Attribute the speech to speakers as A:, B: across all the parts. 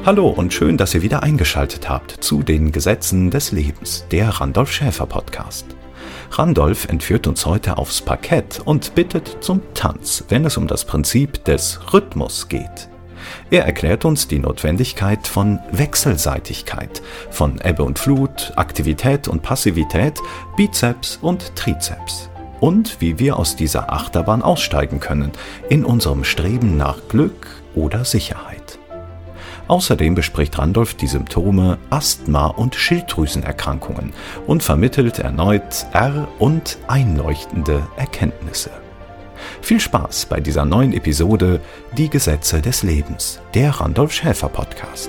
A: Hallo und schön, dass ihr wieder eingeschaltet habt zu den Gesetzen des Lebens, der Randolph Schäfer Podcast. Randolph entführt uns heute aufs Parkett und bittet zum Tanz, wenn es um das Prinzip des Rhythmus geht. Er erklärt uns die Notwendigkeit von Wechselseitigkeit, von Ebbe und Flut, Aktivität und Passivität, Bizeps und Trizeps. Und wie wir aus dieser Achterbahn aussteigen können, in unserem Streben nach Glück oder Sicherheit. Außerdem bespricht Randolph die Symptome Asthma und Schilddrüsenerkrankungen und vermittelt erneut und einleuchtende Erkenntnisse. Viel Spaß bei dieser neuen Episode Die Gesetze des Lebens, der Randolph Schäfer Podcast.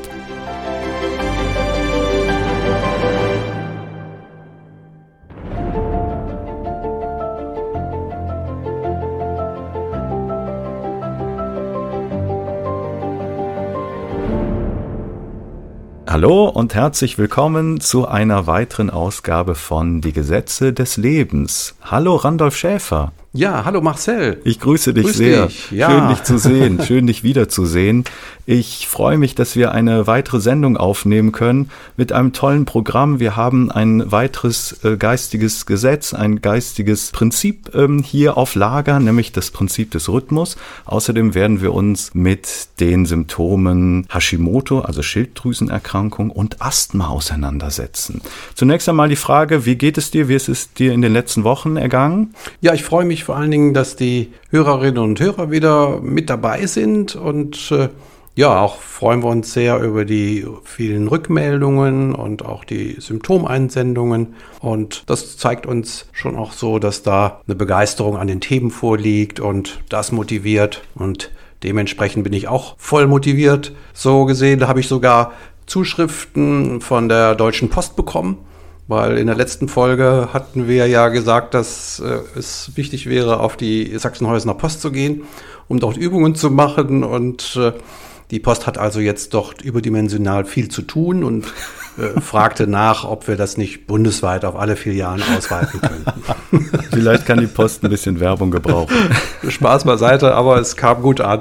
A: Hallo und herzlich willkommen zu einer weiteren Ausgabe von Die Gesetze des Lebens. Hallo Randolph Schäfer.
B: Ja, hallo Marcel.
A: Ich grüße dich sehr.
B: Ja.
A: Schön dich zu sehen, schön dich wiederzusehen. Ich freue mich, dass wir eine weitere Sendung aufnehmen können mit einem tollen Programm. Wir haben ein weiteres geistiges Gesetz, ein geistiges Prinzip hier auf Lager, nämlich das Prinzip des Rhythmus. Außerdem werden wir uns mit den Symptomen Hashimoto, also Schilddrüsenerkrankung und Asthma auseinandersetzen. Zunächst einmal die Frage, wie geht es dir? Wie ist es dir in den letzten Wochen ergangen?
B: Ja, ich freue mich vor allen Dingen, dass die Hörerinnen und Hörer wieder mit dabei sind und auch freuen wir uns sehr über die vielen Rückmeldungen und auch die Symptomeinsendungen. Und das zeigt uns schon auch so, dass da eine Begeisterung an den Themen vorliegt und das motiviert. Und dementsprechend bin ich auch voll motiviert. So gesehen, da habe ich sogar Zuschriften von der Deutschen Post bekommen. Weil in der letzten Folge hatten wir ja gesagt, dass es wichtig wäre, auf die Sachsenhäusener Post zu gehen, um dort Übungen zu machen. Und die Post hat also jetzt dort überdimensional viel zu tun und fragte nach, ob wir das nicht bundesweit auf alle Filialen ausweiten könnten.
A: Vielleicht kann die Post ein bisschen Werbung gebrauchen.
B: Spaß beiseite, aber es kam gut an.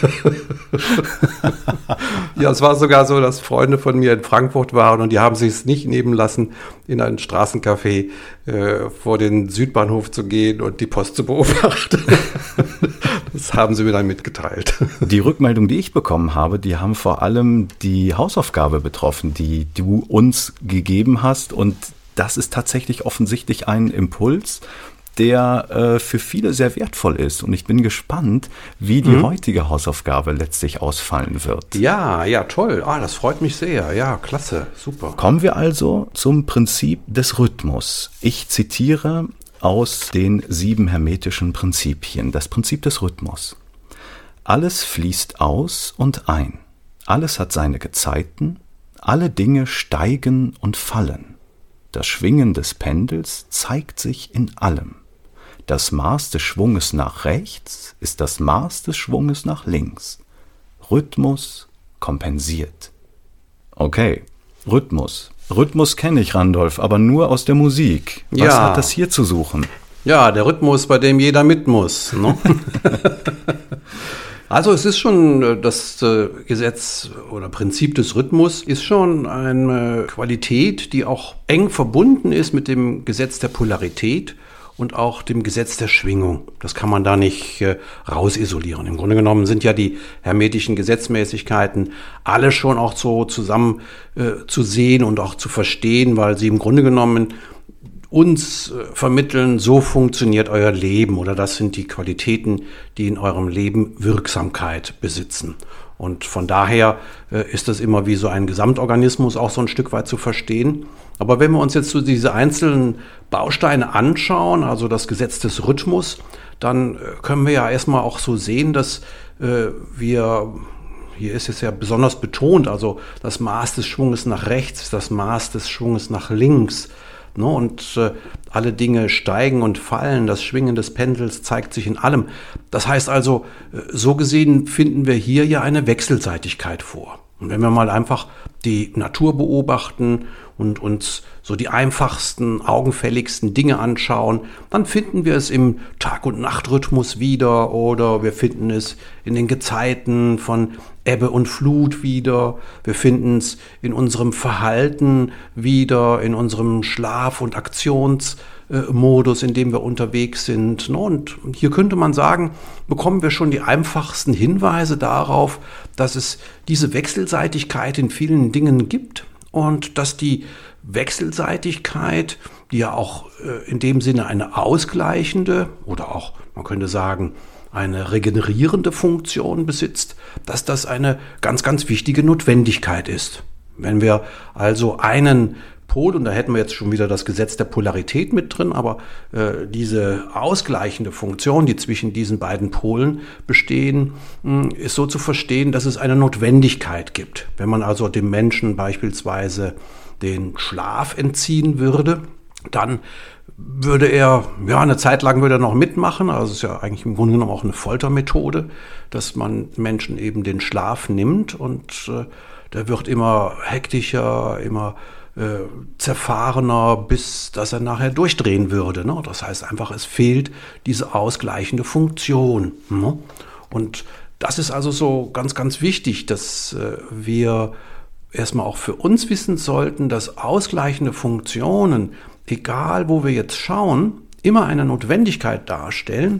B: Ja, es war sogar so, dass Freunde von mir in Frankfurt waren und die haben sich es nicht nehmen lassen, in ein Straßencafé vor den Südbahnhof zu gehen und die Post zu beobachten. Das haben sie mir dann mitgeteilt.
A: Die Rückmeldung, die ich bekommen habe, die haben vor allem die Hausaufgabe betroffen, die du uns gegeben hast. Und das ist tatsächlich offensichtlich ein Impuls, der für viele sehr wertvoll ist. Und ich bin gespannt, wie die heutige Hausaufgabe letztlich ausfallen wird.
B: Ja, toll. Das freut mich sehr. Ja, klasse, super.
A: Kommen wir also zum Prinzip des Rhythmus. Ich zitiere aus den 7 hermetischen Prinzipien, das Prinzip des Rhythmus. Alles fließt aus und ein. Alles hat seine Gezeiten. Alle Dinge steigen und fallen. Das Schwingen des Pendels zeigt sich in allem. Das Maß des Schwunges nach rechts ist das Maß des Schwunges nach links. Rhythmus kompensiert. Okay, Rhythmus. Rhythmus kenne ich, Randolph, aber nur aus der Musik. Was hat das hier zu suchen?
B: Ja, der Rhythmus, bei dem jeder mit muss. Ne? Also es ist schon, das Gesetz oder Prinzip des Rhythmus ist schon eine Qualität, die auch eng verbunden ist mit dem Gesetz der Polarität und auch dem Gesetz der Schwingung. Das kann man da nicht rausisolieren. Im Grunde genommen sind ja die hermetischen Gesetzmäßigkeiten alle schon auch so zusammen zu sehen und auch zu verstehen, weil sie im Grunde genommen uns vermitteln, so funktioniert euer Leben oder das sind die Qualitäten, die in eurem Leben Wirksamkeit besitzen. Und von daher ist das immer wie so ein Gesamtorganismus auch so ein Stück weit zu verstehen. Aber wenn wir uns jetzt so diese einzelnen Bausteine anschauen, also das Gesetz des Rhythmus, dann können wir ja erstmal auch so sehen, dass hier ist es ja besonders betont, also das Maß des Schwunges nach rechts ist das Maß des Schwunges nach links. Ne? Und alle Dinge steigen und fallen, das Schwingen des Pendels zeigt sich in allem. Das heißt also, so gesehen finden wir hier ja eine Wechselseitigkeit vor. Und wenn wir mal einfach die Natur beobachten und uns so die einfachsten, augenfälligsten Dinge anschauen, dann finden wir es im Tag- und Nachtrhythmus wieder oder wir finden es in den Gezeiten von Ebbe und Flut wieder. Wir finden es in unserem Verhalten wieder, in unserem Schlaf- und Aktionsmodus, in dem wir unterwegs sind. Und hier könnte man sagen, bekommen wir schon die einfachsten Hinweise darauf, dass es diese Wechselseitigkeit in vielen Dingen gibt und dass die Wechselseitigkeit, die ja auch in dem Sinne eine ausgleichende oder auch, man könnte sagen, eine regenerierende Funktion besitzt, dass das eine ganz, ganz wichtige Notwendigkeit ist. Wenn wir also einen Pol, und da hätten wir jetzt schon wieder das Gesetz der Polarität mit drin, aber diese ausgleichende Funktion, die zwischen diesen beiden Polen bestehen, ist so zu verstehen, dass es eine Notwendigkeit gibt. Wenn man also dem Menschen beispielsweise den Schlaf entziehen würde, dann würde er, ja, eine Zeit lang würde er noch mitmachen. Also es ist ja eigentlich im Grunde genommen auch eine Foltermethode, dass man Menschen eben den Schlaf nimmt und der wird immer hektischer, immer zerfahrener, bis dass er nachher durchdrehen würde. Ne? Das heißt einfach, es fehlt diese ausgleichende Funktion. Ne? Und das ist also so ganz, ganz wichtig, dass wir erstmal auch für uns wissen sollten, dass ausgleichende Funktionen, egal wo wir jetzt schauen, immer eine Notwendigkeit darstellen,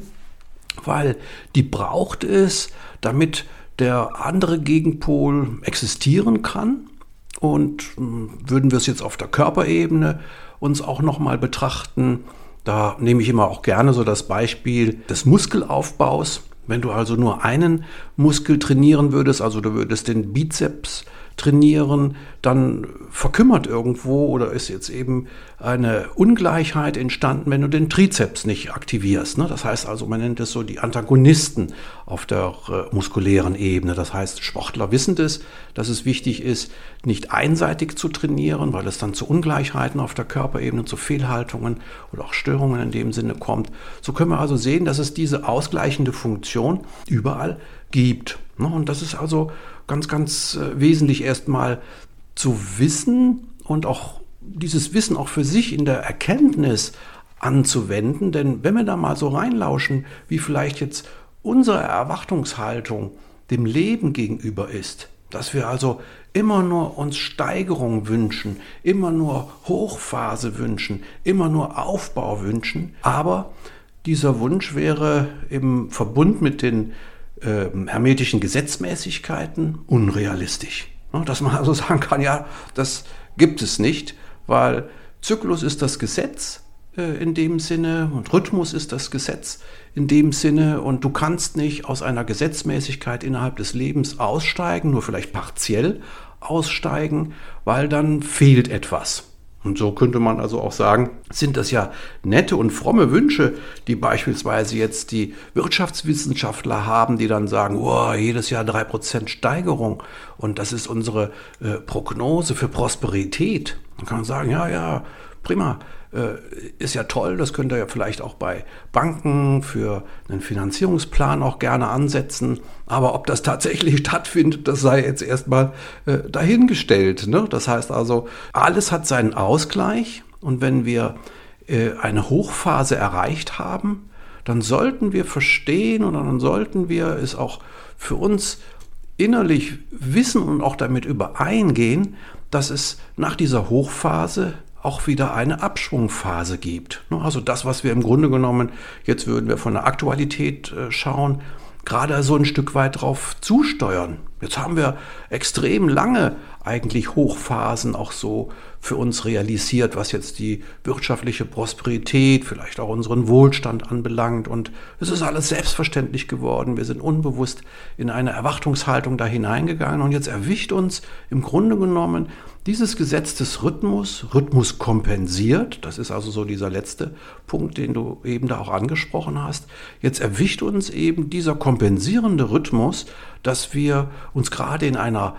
B: weil die braucht es, damit der andere Gegenpol existieren kann. Und würden wir es jetzt auf der Körperebene uns auch nochmal betrachten, da nehme ich immer auch gerne so das Beispiel des Muskelaufbaus. Wenn du also nur einen Muskel trainieren würdest, also du würdest den Bizeps trainieren, dann verkümmert irgendwo oder ist jetzt eben eine Ungleichheit entstanden, wenn du den Trizeps nicht aktivierst. Ne? Das heißt also, man nennt es so die Antagonisten auf der muskulären Ebene. Das heißt, Sportler wissen das, dass es wichtig ist, nicht einseitig zu trainieren, weil es dann zu Ungleichheiten auf der Körperebene, zu Fehlhaltungen oder auch Störungen in dem Sinne kommt. So können wir also sehen, dass es diese ausgleichende Funktion überall gibt. Ne? Und das ist also ganz, ganz wesentlich erstmal zu wissen und auch dieses Wissen auch für sich in der Erkenntnis anzuwenden. Denn wenn wir da mal so reinlauschen, wie vielleicht jetzt unsere Erwartungshaltung dem Leben gegenüber ist, dass wir also immer nur uns Steigerung wünschen, immer nur Hochphase wünschen, immer nur Aufbau wünschen, aber dieser Wunsch wäre im Verbund mit den hermetischen Gesetzmäßigkeiten unrealistisch. Dass man also sagen kann, ja, das gibt es nicht, weil Zyklus ist das Gesetz in dem Sinne und Rhythmus ist das Gesetz in dem Sinne und du kannst nicht aus einer Gesetzmäßigkeit innerhalb des Lebens aussteigen, nur vielleicht partiell aussteigen, weil dann fehlt etwas. Und so könnte man also auch sagen, sind das ja nette und fromme Wünsche, die beispielsweise jetzt die Wirtschaftswissenschaftler haben, die dann sagen, oh, jedes Jahr 3% Steigerung und das ist unsere Prognose für Prosperität. Dann kann man sagen, ja, prima, ist ja toll, das könnt ihr ja vielleicht auch bei Banken für einen Finanzierungsplan auch gerne ansetzen. Aber ob das tatsächlich stattfindet, das sei jetzt erstmal dahingestellt. Ne? Das heißt also, alles hat seinen Ausgleich und wenn wir eine Hochphase erreicht haben, dann sollten wir verstehen oder dann sollten wir es auch für uns innerlich wissen und auch damit übereingehen, dass es nach dieser Hochphase auch wieder eine Abschwungphase gibt. Also das, was wir im Grunde genommen, jetzt würden wir von der Aktualität schauen, gerade so ein Stück weit drauf zusteuern. Jetzt haben wir extrem lange eigentlich Hochphasen auch so für uns realisiert, was jetzt die wirtschaftliche Prosperität, vielleicht auch unseren Wohlstand anbelangt. Und es ist alles selbstverständlich geworden. Wir sind unbewusst in eine Erwartungshaltung da hineingegangen. Und jetzt erwischt uns im Grunde genommen dieses Gesetz des Rhythmus kompensiert. Das ist also so dieser letzte Punkt, den du eben da auch angesprochen hast. Jetzt erwischt uns eben dieser kompensierende Rhythmus, dass wir uns gerade in einer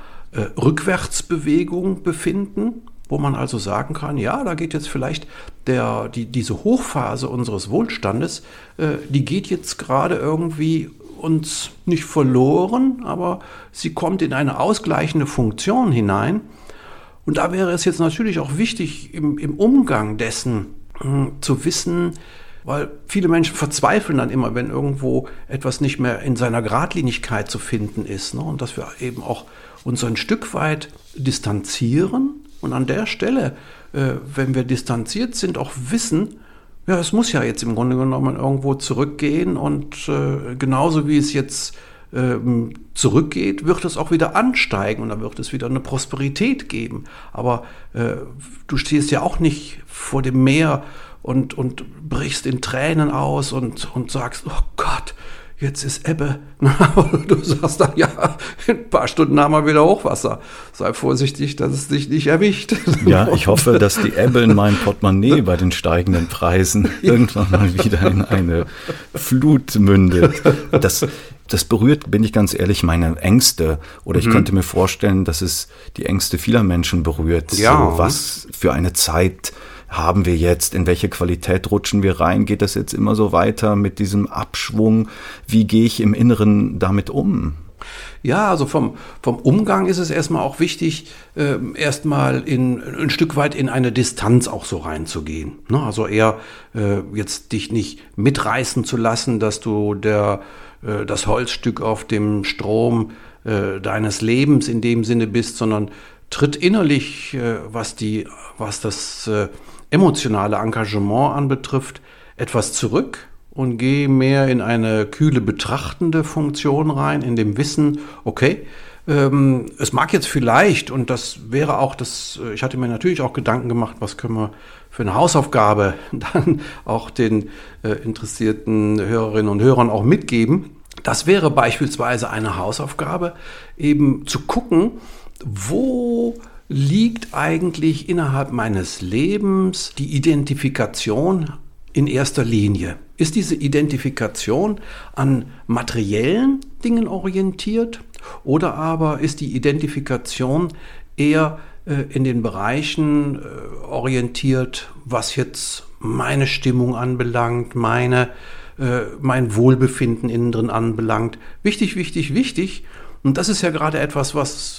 B: Rückwärtsbewegung befinden, wo man also sagen kann, ja, da geht jetzt vielleicht diese Hochphase unseres Wohlstandes, die geht jetzt gerade irgendwie uns nicht verloren, aber sie kommt in eine ausgleichende Funktion hinein. Und da wäre es jetzt natürlich auch wichtig, im Umgang dessen zu wissen, weil viele Menschen verzweifeln dann immer, wenn irgendwo etwas nicht mehr in seiner Geradlinigkeit zu finden ist. Ne? Und dass wir eben auch uns ein Stück weit distanzieren und an der Stelle, wenn wir distanziert sind, auch wissen, ja, es muss ja jetzt im Grunde genommen irgendwo zurückgehen und genauso wie es jetzt zurückgeht, wird es auch wieder ansteigen und dann wird es wieder eine Prosperität geben. Aber du stehst ja auch nicht vor dem Meer und brichst in Tränen aus und sagst, oh Gott, jetzt ist Ebbe. Du sagst dann, ja, in ein paar Stunden haben wir wieder Hochwasser. Sei vorsichtig, dass es dich nicht erwischt.
A: Ja, ich hoffe, dass die Ebbe in meinem Portemonnaie bei den steigenden Preisen irgendwann mal wieder in eine Flut mündet. Das berührt, bin ich ganz ehrlich, meine Ängste. Oder ich könnte mir vorstellen, dass es die Ängste vieler Menschen berührt.
B: Ja.
A: So, was für eine Zeit haben wir jetzt? In welche Qualität rutschen wir rein? Geht das jetzt immer so weiter mit diesem Abschwung? Wie gehe ich im Inneren damit um?
B: Ja, also vom Umgang ist es erstmal auch wichtig, erstmal ein Stück weit in eine Distanz auch so reinzugehen. Ne? Also eher jetzt dich nicht mitreißen zu lassen, dass du das Holzstück auf dem Strom deines Lebens in dem Sinne bist, sondern tritt innerlich, was das emotionale Engagement anbetrifft, etwas zurück und geh mehr in eine kühle betrachtende Funktion rein, in dem Wissen, okay, es mag jetzt vielleicht, und das wäre auch ich hatte mir natürlich auch Gedanken gemacht, was können wir für eine Hausaufgabe dann auch den interessierten Hörerinnen und Hörern auch mitgeben. Das wäre beispielsweise eine Hausaufgabe, eben zu gucken, wo liegt eigentlich innerhalb meines Lebens die Identifikation in erster Linie? Ist diese Identifikation an materiellen Dingen orientiert oder aber ist die Identifikation eher in den Bereichen orientiert, was jetzt meine Stimmung anbelangt, mein Wohlbefinden innen drin anbelangt? Wichtig. Und das ist ja gerade etwas, was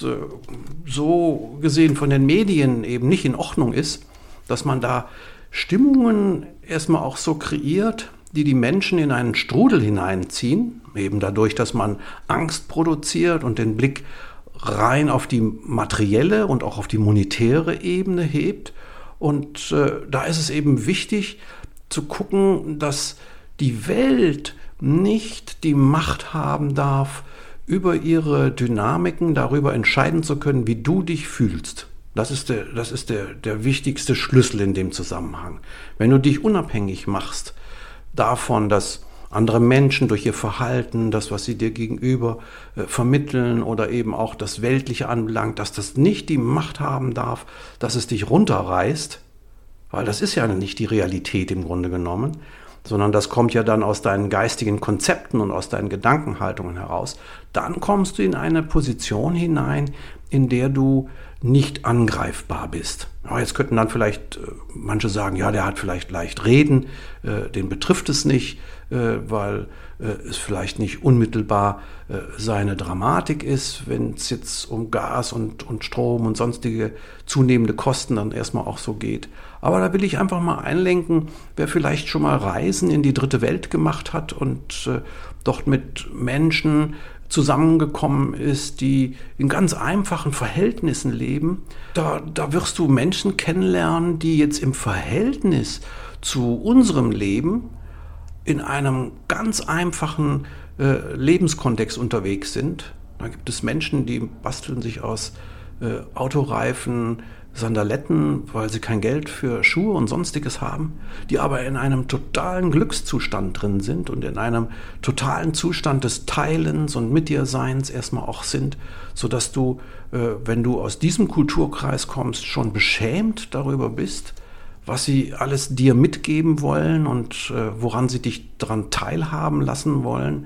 B: so gesehen von den Medien eben nicht in Ordnung ist, dass man da Stimmungen erstmal auch so kreiert, die Menschen in einen Strudel hineinziehen, eben dadurch, dass man Angst produziert und den Blick rein auf die materielle und auch auf die monetäre Ebene hebt. Und da ist es eben wichtig zu gucken, dass die Welt nicht die Macht haben darf, über ihre Dynamiken darüber entscheiden zu können, wie du dich fühlst. Das ist der wichtigste Schlüssel in dem Zusammenhang. Wenn du dich unabhängig machst davon, dass andere Menschen durch ihr Verhalten, das, was sie dir gegenüber vermitteln oder eben auch das Weltliche anbelangt, dass das nicht die Macht haben darf, dass es dich runterreißt, weil das ist ja nicht die Realität im Grunde genommen, sondern das kommt ja dann aus deinen geistigen Konzepten und aus deinen Gedankenhaltungen heraus, dann kommst du in eine Position hinein, in der du nicht angreifbar bist. Ja, jetzt könnten dann vielleicht manche sagen, ja, der hat vielleicht leicht reden, den betrifft es nicht, weil es vielleicht nicht unmittelbar seine Dramatik ist, wenn es jetzt um Gas und Strom und sonstige zunehmende Kosten dann erstmal auch so geht. Aber da will ich einfach mal einlenken, wer vielleicht schon mal Reisen in die dritte Welt gemacht hat und dort mit Menschen zusammengekommen ist, die in ganz einfachen Verhältnissen leben, da wirst du Menschen kennenlernen, die jetzt im Verhältnis zu unserem Leben in einem ganz einfachen Lebenskontext unterwegs sind. Da gibt es Menschen, die basteln sich aus Autoreifen Sandaletten, weil sie kein Geld für Schuhe und Sonstiges haben, die aber in einem totalen Glückszustand drin sind und in einem totalen Zustand des Teilens und Mit-dir-Seins erstmal auch sind, sodass du, wenn du aus diesem Kulturkreis kommst, schon beschämt darüber bist, was sie alles dir mitgeben wollen und woran sie dich daran teilhaben lassen wollen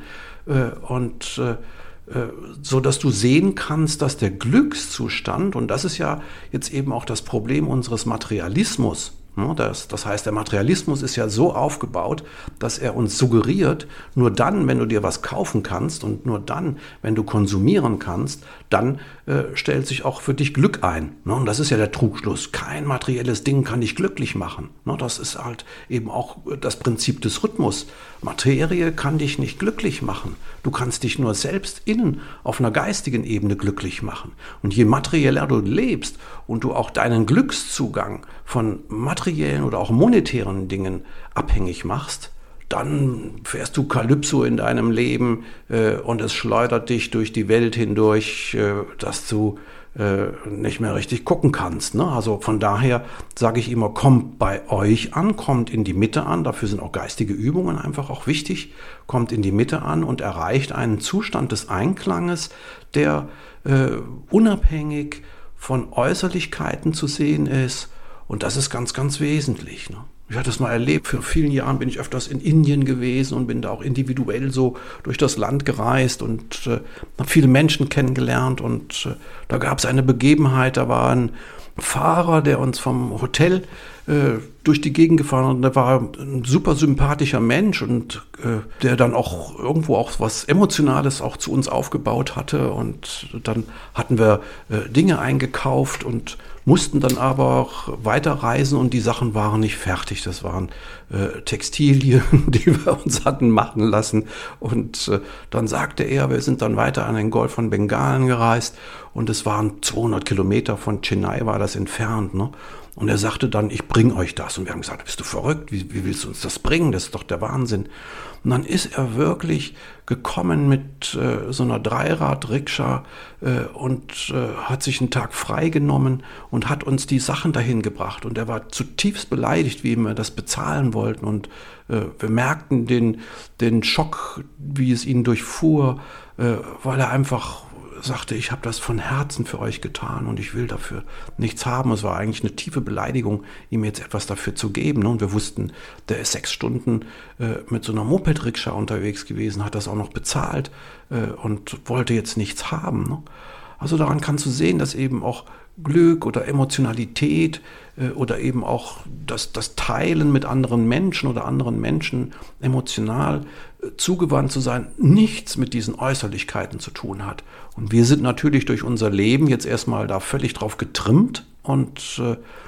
B: so dass du sehen kannst, dass der Glückszustand, und das ist ja jetzt eben auch das Problem unseres Materialismus, Das heißt, der Materialismus ist ja so aufgebaut, dass er uns suggeriert, nur dann, wenn du dir was kaufen kannst und nur dann, wenn du konsumieren kannst, dann stellt sich auch für dich Glück ein. Und das ist ja der Trugschluss. Kein materielles Ding kann dich glücklich machen. Das ist halt eben auch das Prinzip des Rhythmus. Materie kann dich nicht glücklich machen. Du kannst dich nur selbst innen auf einer geistigen Ebene glücklich machen. Und je materieller du lebst und du auch deinen Glückszugang von materiellen oder auch monetären Dingen abhängig machst, dann fährst du Kalypso in deinem Leben und es schleudert dich durch die Welt hindurch, dass du nicht mehr richtig gucken kannst. Also von daher sage ich immer, kommt bei euch an, kommt in die Mitte an. Dafür sind auch geistige Übungen einfach auch wichtig. Kommt in die Mitte an und erreicht einen Zustand des Einklanges, der unabhängig von Äußerlichkeiten zu sehen ist. Und das ist ganz, ganz wesentlich. Ich hatte es mal erlebt, vor vielen Jahren bin ich öfters in Indien gewesen und bin da auch individuell so durch das Land gereist und habe viele Menschen kennengelernt. Und da gab es eine Begebenheit, da war ein Fahrer, der uns vom Hotel durch die Gegend gefahren hat. Und der war ein super sympathischer Mensch und der dann auch irgendwo auch was Emotionales auch zu uns aufgebaut hatte. Und dann hatten wir Dinge eingekauft und mussten dann aber auch weiterreisen und die Sachen waren nicht fertig. Das waren Textilien, die wir uns hatten machen lassen. Und dann sagte er, wir sind dann weiter an den Golf von Bengalen gereist und es waren 200 Kilometer von Chennai war das entfernt. Und er sagte dann, ich bringe euch das. Und wir haben gesagt, bist du verrückt? Wie willst du uns das bringen? Das ist doch der Wahnsinn. Und dann ist er wirklich gekommen mit so einer Dreirad-Rikscha und hat sich einen Tag freigenommen und hat uns die Sachen dahin gebracht. Und er war zutiefst beleidigt, wie wir das bezahlen wollten. Und wir merkten den Schock, wie es ihn durchfuhr, weil er einfach sagte, ich habe das von Herzen für euch getan und ich will dafür nichts haben. Es war eigentlich eine tiefe Beleidigung, ihm jetzt etwas dafür zu geben. Und wir wussten, der ist 6 Stunden mit so einer Moped-Rikscha unterwegs gewesen, hat das auch noch bezahlt und wollte jetzt nichts haben. Also daran kannst du sehen, dass eben auch Glück oder Emotionalität oder eben auch das Teilen mit anderen Menschen oder anderen Menschen emotional zugewandt zu sein, nichts mit diesen Äußerlichkeiten zu tun hat. Und wir sind natürlich durch unser Leben jetzt erstmal da völlig drauf getrimmt und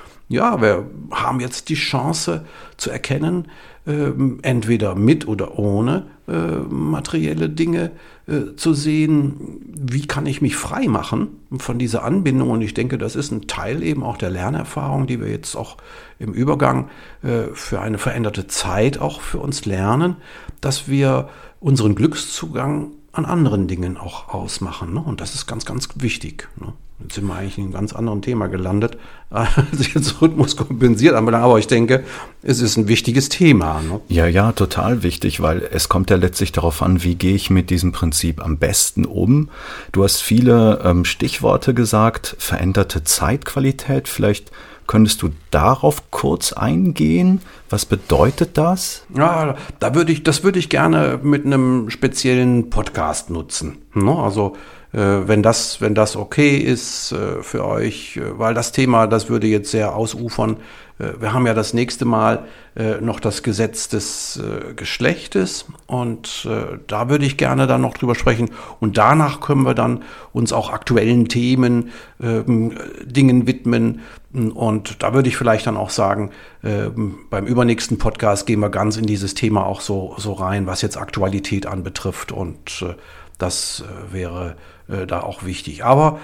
B: wir haben jetzt die Chance zu erkennen, entweder mit oder ohne materielle Dinge zu sehen, wie kann ich mich frei machen von dieser Anbindung. Und ich denke, das ist ein Teil eben auch der Lernerfahrung, die wir jetzt auch im Übergang für eine veränderte Zeit auch für uns lernen, dass wir unseren Glückszugang an anderen Dingen auch ausmachen. Und das ist ganz, ganz wichtig. Jetzt sind wir eigentlich in einem ganz anderen Thema gelandet, als jetzt Rhythmus kompensiert anbelangt. Aber ich denke, es ist ein wichtiges Thema.
A: Ja, total wichtig, weil es kommt ja letztlich darauf an, wie gehe ich mit diesem Prinzip am besten um. Du hast viele Stichworte gesagt, veränderte Zeitqualität. Vielleicht könntest du darauf kurz eingehen? Was bedeutet das?
B: Ja, das würde ich gerne mit einem speziellen Podcast nutzen. Also wenn das okay ist für euch, weil das Thema, das würde jetzt sehr ausufern. Wir haben ja das nächste Mal noch das Gesetz des Geschlechtes und da würde ich gerne dann noch drüber sprechen und danach können wir dann uns auch aktuellen Themen, Dingen widmen und da würde ich vielleicht dann auch sagen, beim übernächsten Podcast gehen wir ganz in dieses Thema auch so rein, was jetzt Aktualität anbetrifft und das wäre da auch wichtig. Aber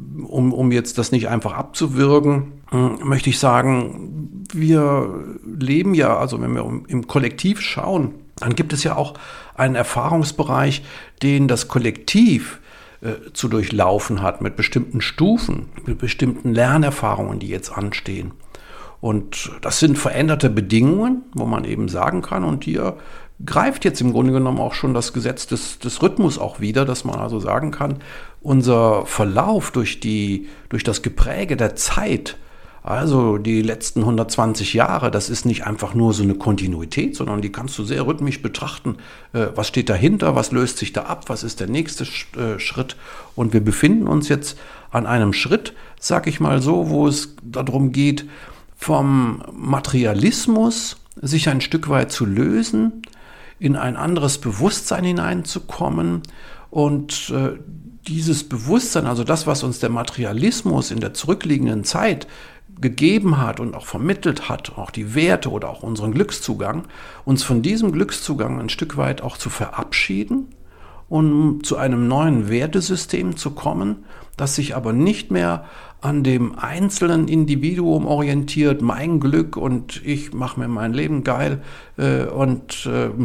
B: um jetzt das nicht einfach abzuwürgen, möchte ich sagen, wir leben ja, also wenn wir im Kollektiv schauen, dann gibt es ja auch einen Erfahrungsbereich, den das Kollektiv zu durchlaufen hat mit bestimmten Stufen, mit bestimmten Lernerfahrungen, die jetzt anstehen. Und das sind veränderte Bedingungen, wo man eben sagen kann, und hier greift jetzt im Grunde genommen auch schon das Gesetz des Rhythmus auch wieder, dass man also sagen kann, unser Verlauf durch das Gepräge der Zeit, also die letzten 120 Jahre, das ist nicht einfach nur so eine Kontinuität, sondern die kannst du sehr rhythmisch betrachten. Was steht dahinter, was löst sich da ab, was ist der nächste Schritt? Und wir befinden uns jetzt an einem Schritt, sag ich mal so, wo es darum geht, vom Materialismus sich ein Stück weit zu lösen, in ein anderes Bewusstsein hineinzukommen und dieses Bewusstsein, also das, was uns der Materialismus in der zurückliegenden Zeit gegeben hat und auch vermittelt hat, auch die Werte oder auch unseren Glückszugang, uns von diesem Glückszugang ein Stück weit auch zu verabschieden und zu einem neuen Wertesystem zu kommen, das sich aber nicht mehr an dem einzelnen Individuum orientiert, mein Glück und ich mache mir mein Leben geil und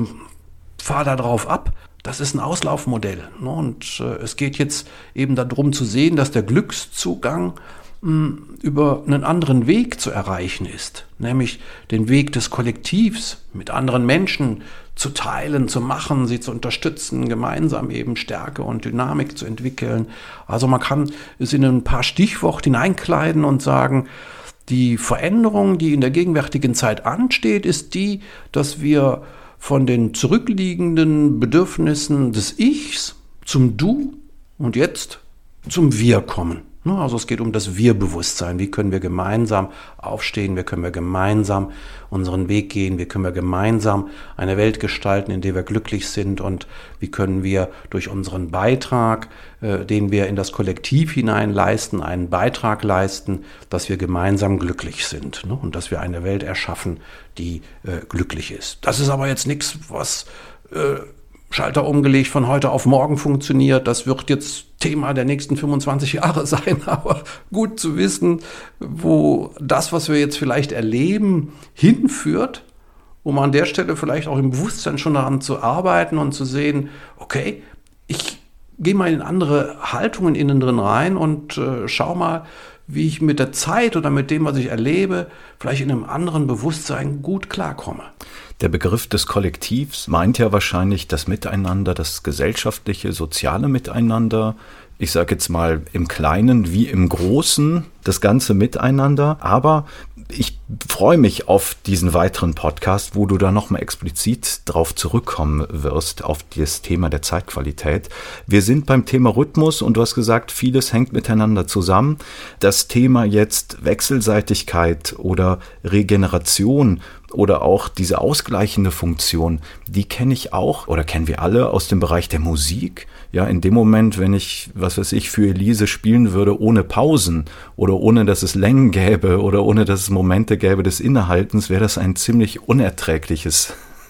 B: fahre da drauf ab. Das ist ein Auslaufmodell. Ne? Und es geht jetzt eben darum zu sehen, dass der Glückszugang über einen anderen Weg zu erreichen ist, nämlich den Weg des Kollektivs mit anderen Menschen zu teilen, zu machen, sie zu unterstützen, gemeinsam eben Stärke und Dynamik zu entwickeln. Also man kann es in ein paar Stichworte hineinkleiden und sagen, die Veränderung, die in der gegenwärtigen Zeit ansteht, ist die, dass wir von den zurückliegenden Bedürfnissen des Ichs zum Du und jetzt zum Wir kommen. Also es geht um das Wir-Bewusstsein. Wie können wir gemeinsam aufstehen? Wie können wir gemeinsam unseren Weg gehen? Wie können wir gemeinsam eine Welt gestalten, in der wir glücklich sind? Und wie können wir durch unseren Beitrag, den wir in das Kollektiv hinein leisten, einen Beitrag leisten, dass wir gemeinsam glücklich sind, ne? Und dass wir eine Welt erschaffen, die glücklich ist. Das ist aber jetzt nichts, was Schalter umgelegt von heute auf morgen funktioniert. Das wird jetzt Thema der nächsten 25 Jahre sein, aber gut zu wissen, wo das, was wir jetzt vielleicht erleben, hinführt, um an der Stelle vielleicht auch im Bewusstsein schon daran zu arbeiten und zu sehen, okay, ich gehe mal in andere Haltungen innen drin rein und schau mal, wie ich mit der Zeit oder mit dem, was ich erlebe, vielleicht in einem anderen Bewusstsein gut klarkomme.
A: Der Begriff des Kollektivs meint ja wahrscheinlich das Miteinander, das gesellschaftliche, soziale Miteinander. Ich sage jetzt mal im Kleinen wie im Großen, das ganze Miteinander. Aber ich freue mich auf diesen weiteren Podcast, wo du da nochmal explizit drauf zurückkommen wirst, auf das Thema der Zeitqualität. Wir sind beim Thema Rhythmus und du hast gesagt, vieles hängt miteinander zusammen. Das Thema jetzt Wechselseitigkeit oder Regeneration oder auch diese ausgleichende Funktion, die kenne ich auch oder kennen wir alle aus dem Bereich der Musik. Ja, in dem Moment, wenn ich, was weiß ich, für Elise spielen würde ohne Pausen oder ohne, dass es Längen gäbe oder ohne, dass es Momente gäbe des Innehaltens, wäre das ein ziemlich unerträgliches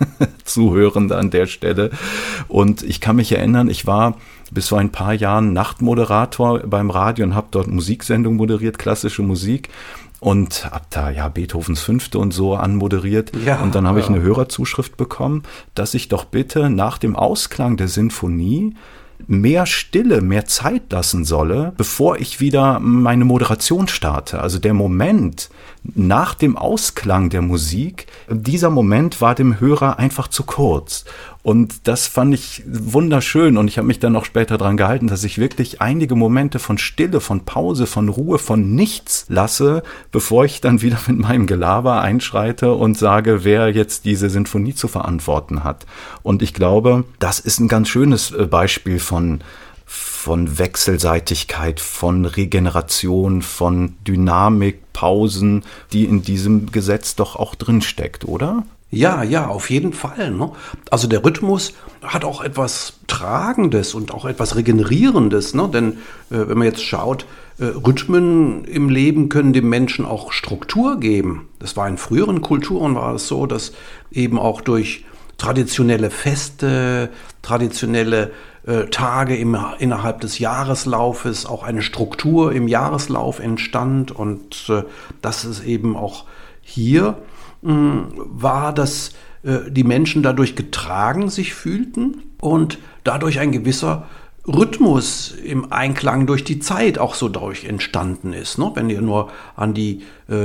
A: Zuhören an der Stelle. Und ich kann mich erinnern, ich war bis vor ein paar Jahren Nachtmoderator beim Radio und habe dort Musiksendungen moderiert, klassische Musik. Und hab da ja Beethovens Fünfte und so anmoderiert. Ja, und dann habe ich eine Hörerzuschrift bekommen, dass ich doch bitte nach dem Ausklang der Sinfonie mehr Stille, mehr Zeit lassen solle, bevor ich wieder meine Moderation starte. Also der Moment nach dem Ausklang der Musik, dieser Moment war dem Hörer einfach zu kurz. Und das fand ich wunderschön und ich habe mich dann auch später dran gehalten, dass ich wirklich einige Momente von Stille, von Pause, von Ruhe, von nichts lasse, bevor ich dann wieder mit meinem Gelaber einschreite und sage, wer jetzt diese Sinfonie zu verantworten hat. Und ich glaube, das ist ein ganz schönes Beispiel von Wechselseitigkeit, von Regeneration, von Dynamik, Pausen, die in diesem Gesetz doch auch drinsteckt, oder?
B: Ja, auf jeden Fall. Ne? Also der Rhythmus hat auch etwas Tragendes und auch etwas Regenerierendes. Ne? Denn wenn man jetzt schaut, Rhythmen im Leben können dem Menschen auch Struktur geben. Das war in früheren Kulturen war es so, dass eben auch durch traditionelle Feste, traditionelle Tage innerhalb des Jahreslaufes auch eine Struktur im Jahreslauf entstand. Und das ist eben auch hier war, dass die Menschen dadurch getragen sich fühlten und dadurch ein gewisser Rhythmus im Einklang durch die Zeit auch so dadurch entstanden ist. Ne? Wenn ihr nur an die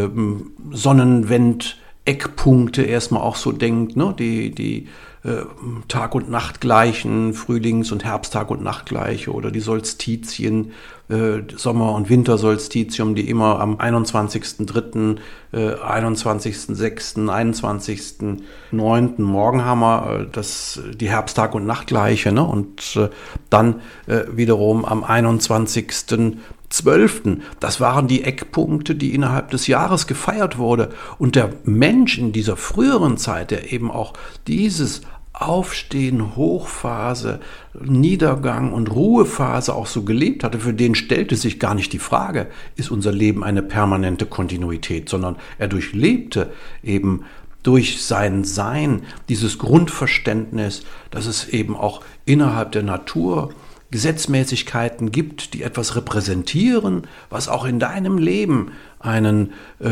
B: Sonnenwend-Eckpunkte erstmal auch so denkt, ne? Die Tag- und Nachtgleichen, Frühlings- und Herbsttag- und Nachtgleiche oder die Solstizien, Sommer- und Wintersolstitium, die immer am 21.03., 21.06., 21.09. morgen haben wir die Herbsttag- und Nachtgleiche, ne? Und dann wiederum am 21. 12., das waren die Eckpunkte, die innerhalb des Jahres gefeiert wurde. Und der Mensch in dieser früheren Zeit, der eben auch dieses Aufstehen, Hochphase, Niedergang und Ruhephase auch so gelebt hatte, für den stellte sich gar nicht die Frage, ist unser Leben eine permanente Kontinuität, sondern er durchlebte eben durch sein Sein dieses Grundverständnis, dass es eben auch innerhalb der Natur Gesetzmäßigkeiten gibt, die etwas repräsentieren, was auch in deinem Leben eine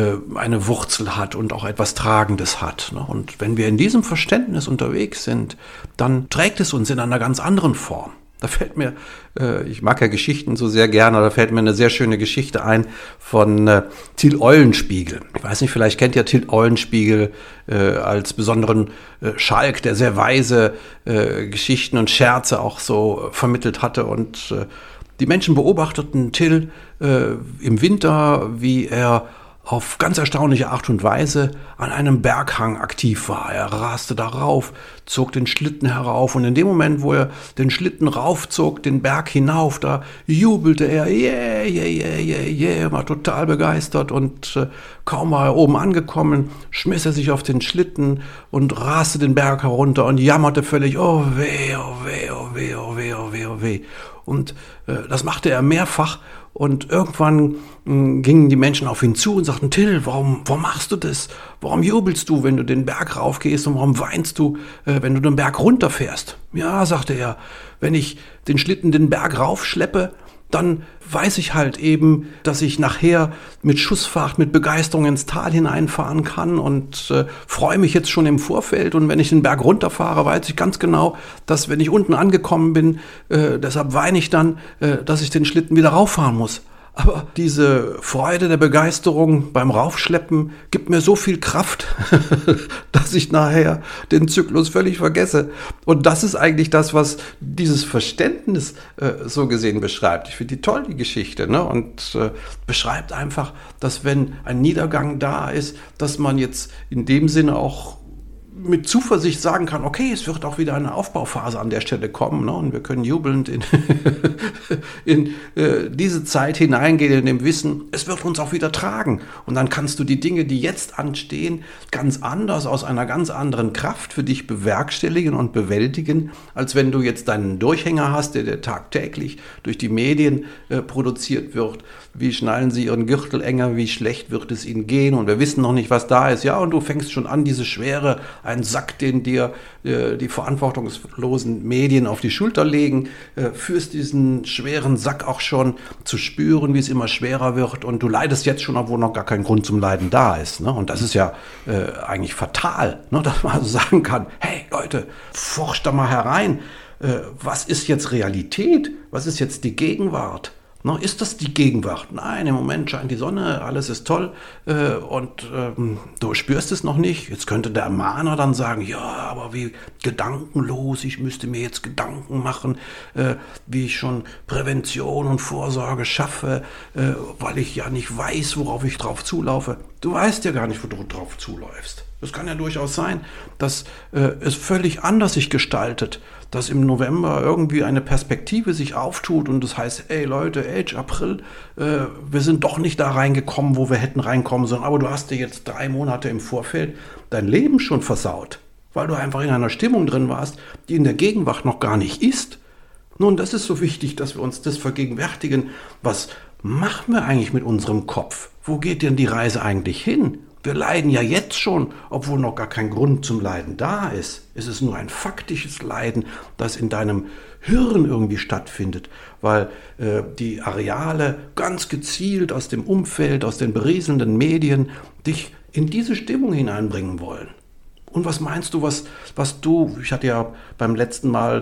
B: Wurzel hat und auch etwas Tragendes hat. Und wenn wir in diesem Verständnis unterwegs sind, dann trägt es uns in einer ganz anderen Form. Da fällt mir, ich mag ja Geschichten so sehr gerne, da fällt mir eine sehr schöne Geschichte ein von Till Eulenspiegel. Ich weiß nicht, vielleicht kennt ihr Till Eulenspiegel als besonderen Schalk, der sehr weise Geschichten und Scherze auch so vermittelt hatte. Und die Menschen beobachteten Till im Winter, wie er auf ganz erstaunliche Art und Weise an einem Berghang aktiv war. Er raste darauf, zog den Schlitten herauf und in dem Moment, wo er den Schlitten raufzog, den Berg hinauf, da jubelte er, yeah, yeah, yeah, yeah, yeah, war total begeistert und kaum war er oben angekommen, schmiss er sich auf den Schlitten und raste den Berg herunter und jammerte völlig, oh weh, oh weh, oh weh, oh weh, oh weh, oh weh. Und das machte er mehrfach. Und irgendwann gingen die Menschen auf ihn zu und sagten, Till, warum machst du das? Warum jubelst du, wenn du den Berg raufgehst und warum weinst du, wenn du den Berg runterfährst? Ja, sagte er, wenn ich den Schlitten den Berg raufschleppe, dann weiß ich halt eben, dass ich nachher mit Schussfahrt, mit Begeisterung ins Tal hineinfahren kann und freue mich jetzt schon im Vorfeld. Und wenn ich den Berg runterfahre, weiß ich ganz genau, dass wenn ich unten angekommen bin, deshalb weine ich dann, dass ich den Schlitten wieder rauffahren muss. Aber diese Freude der Begeisterung beim Raufschleppen gibt mir so viel Kraft, dass ich nachher den Zyklus völlig vergesse. Und das ist eigentlich das, was dieses Verständnis so gesehen beschreibt. Ich finde die toll, die Geschichte, ne? Und beschreibt einfach, dass wenn ein Niedergang da ist, dass man jetzt in dem Sinne auch mit Zuversicht sagen kann, okay, es wird auch wieder eine Aufbauphase an der Stelle kommen, ne? Und wir können jubelnd in diese Zeit hineingehen, in dem Wissen, es wird uns auch wieder tragen. Und dann kannst du die Dinge, die jetzt anstehen, ganz anders, aus einer ganz anderen Kraft für dich bewerkstelligen und bewältigen, als wenn du jetzt deinen Durchhänger hast, der tagtäglich durch die Medien produziert wird. Wie schnallen sie ihren Gürtel enger, wie schlecht wird es ihnen gehen und wir wissen noch nicht, was da ist. Ja, und du fängst schon an, diese Schwere, einen Sack, den dir die verantwortungslosen Medien auf die Schulter legen, führst diesen schweren Sack auch schon zu spüren, wie es immer schwerer wird und du leidest jetzt schon, obwohl noch gar kein Grund zum Leiden da ist. Ne? Und das ist ja eigentlich fatal, ne? Dass man also sagen kann, hey Leute, forscht da mal herein, was ist jetzt Realität, was ist jetzt die Gegenwart? No, ist das die Gegenwart? Nein, im Moment scheint die Sonne, alles ist toll und du spürst es noch nicht. Jetzt könnte der Mahner dann sagen, ja, aber wie gedankenlos, ich müsste mir jetzt Gedanken machen, wie ich schon Prävention und Vorsorge schaffe, weil ich ja nicht weiß, worauf ich drauf zulaufe. Du weißt ja gar nicht, wo du drauf zuläufst. Es kann ja durchaus sein, dass es völlig anders sich gestaltet, dass im November irgendwie eine Perspektive sich auftut und das heißt, ey Leute, April, wir sind doch nicht da reingekommen, wo wir hätten reinkommen sollen, aber du hast dir jetzt 3 Monate im Vorfeld dein Leben schon versaut, weil du einfach in einer Stimmung drin warst, die in der Gegenwart noch gar nicht ist. Nun, das ist so wichtig, dass wir uns das vergegenwärtigen. Was machen wir eigentlich mit unserem Kopf? Wo geht denn die Reise eigentlich hin? Wir leiden ja jetzt schon, obwohl noch gar kein Grund zum Leiden da ist. Es ist nur ein faktisches Leiden, das in deinem Hirn irgendwie stattfindet, weil die Areale ganz gezielt aus dem Umfeld, aus den berieselnden Medien dich in diese Stimmung hineinbringen wollen. Und was meinst du, was du, ich hatte ja beim letzten Mal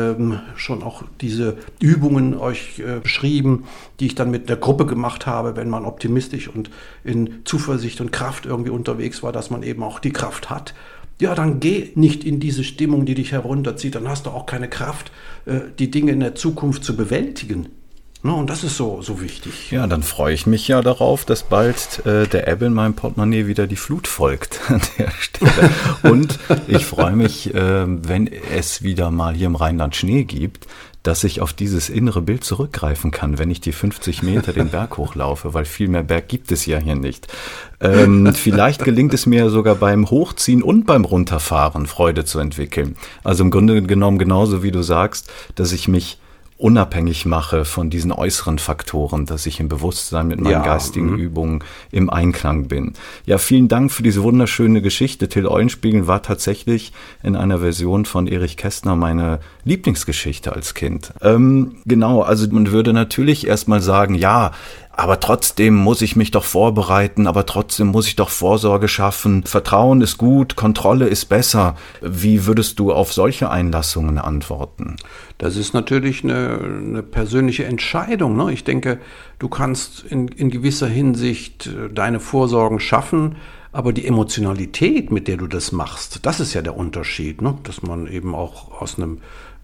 B: schon auch diese Übungen euch beschrieben, die ich dann mit der Gruppe gemacht habe, wenn man optimistisch und in Zuversicht und Kraft irgendwie unterwegs war, dass man eben auch die Kraft hat. Ja, dann geh nicht in diese Stimmung, die dich herunterzieht, dann hast du auch keine Kraft, die Dinge in der Zukunft zu bewältigen. Ne? Und das ist so wichtig.
A: Ja, dann freue ich mich ja darauf, dass bald der Ebbe in meinem Portemonnaie wieder die Flut folgt an der Stelle. Und ich freue mich, wenn es wieder mal hier im Rheinland Schnee gibt, dass ich auf dieses innere Bild zurückgreifen kann, wenn ich die 50 Meter den Berg hochlaufe, weil viel mehr Berg gibt es ja hier nicht. Vielleicht gelingt es mir sogar beim Hochziehen und beim Runterfahren Freude zu entwickeln. Also im Grunde genommen genauso wie du sagst, dass ich mich unabhängig mache von diesen äußeren Faktoren, dass ich im Bewusstsein mit meinen geistigen Übungen im Einklang bin. Ja, vielen Dank für diese wunderschöne Geschichte. Till Eulenspiegel war tatsächlich in einer Version von Erich Kästner meine Lieblingsgeschichte als Kind. Genau, also man würde natürlich erstmal sagen, ja, aber trotzdem muss ich mich doch vorbereiten, aber trotzdem muss ich doch Vorsorge schaffen. Vertrauen ist gut, Kontrolle ist besser. Wie würdest du auf solche Einlassungen antworten?
B: Das ist natürlich eine persönliche Entscheidung. Ne? Ich denke, du kannst in gewisser Hinsicht deine Vorsorgen schaffen, aber die Emotionalität, mit der du das machst, das ist ja der Unterschied. Ne? Dass man eben auch aus einem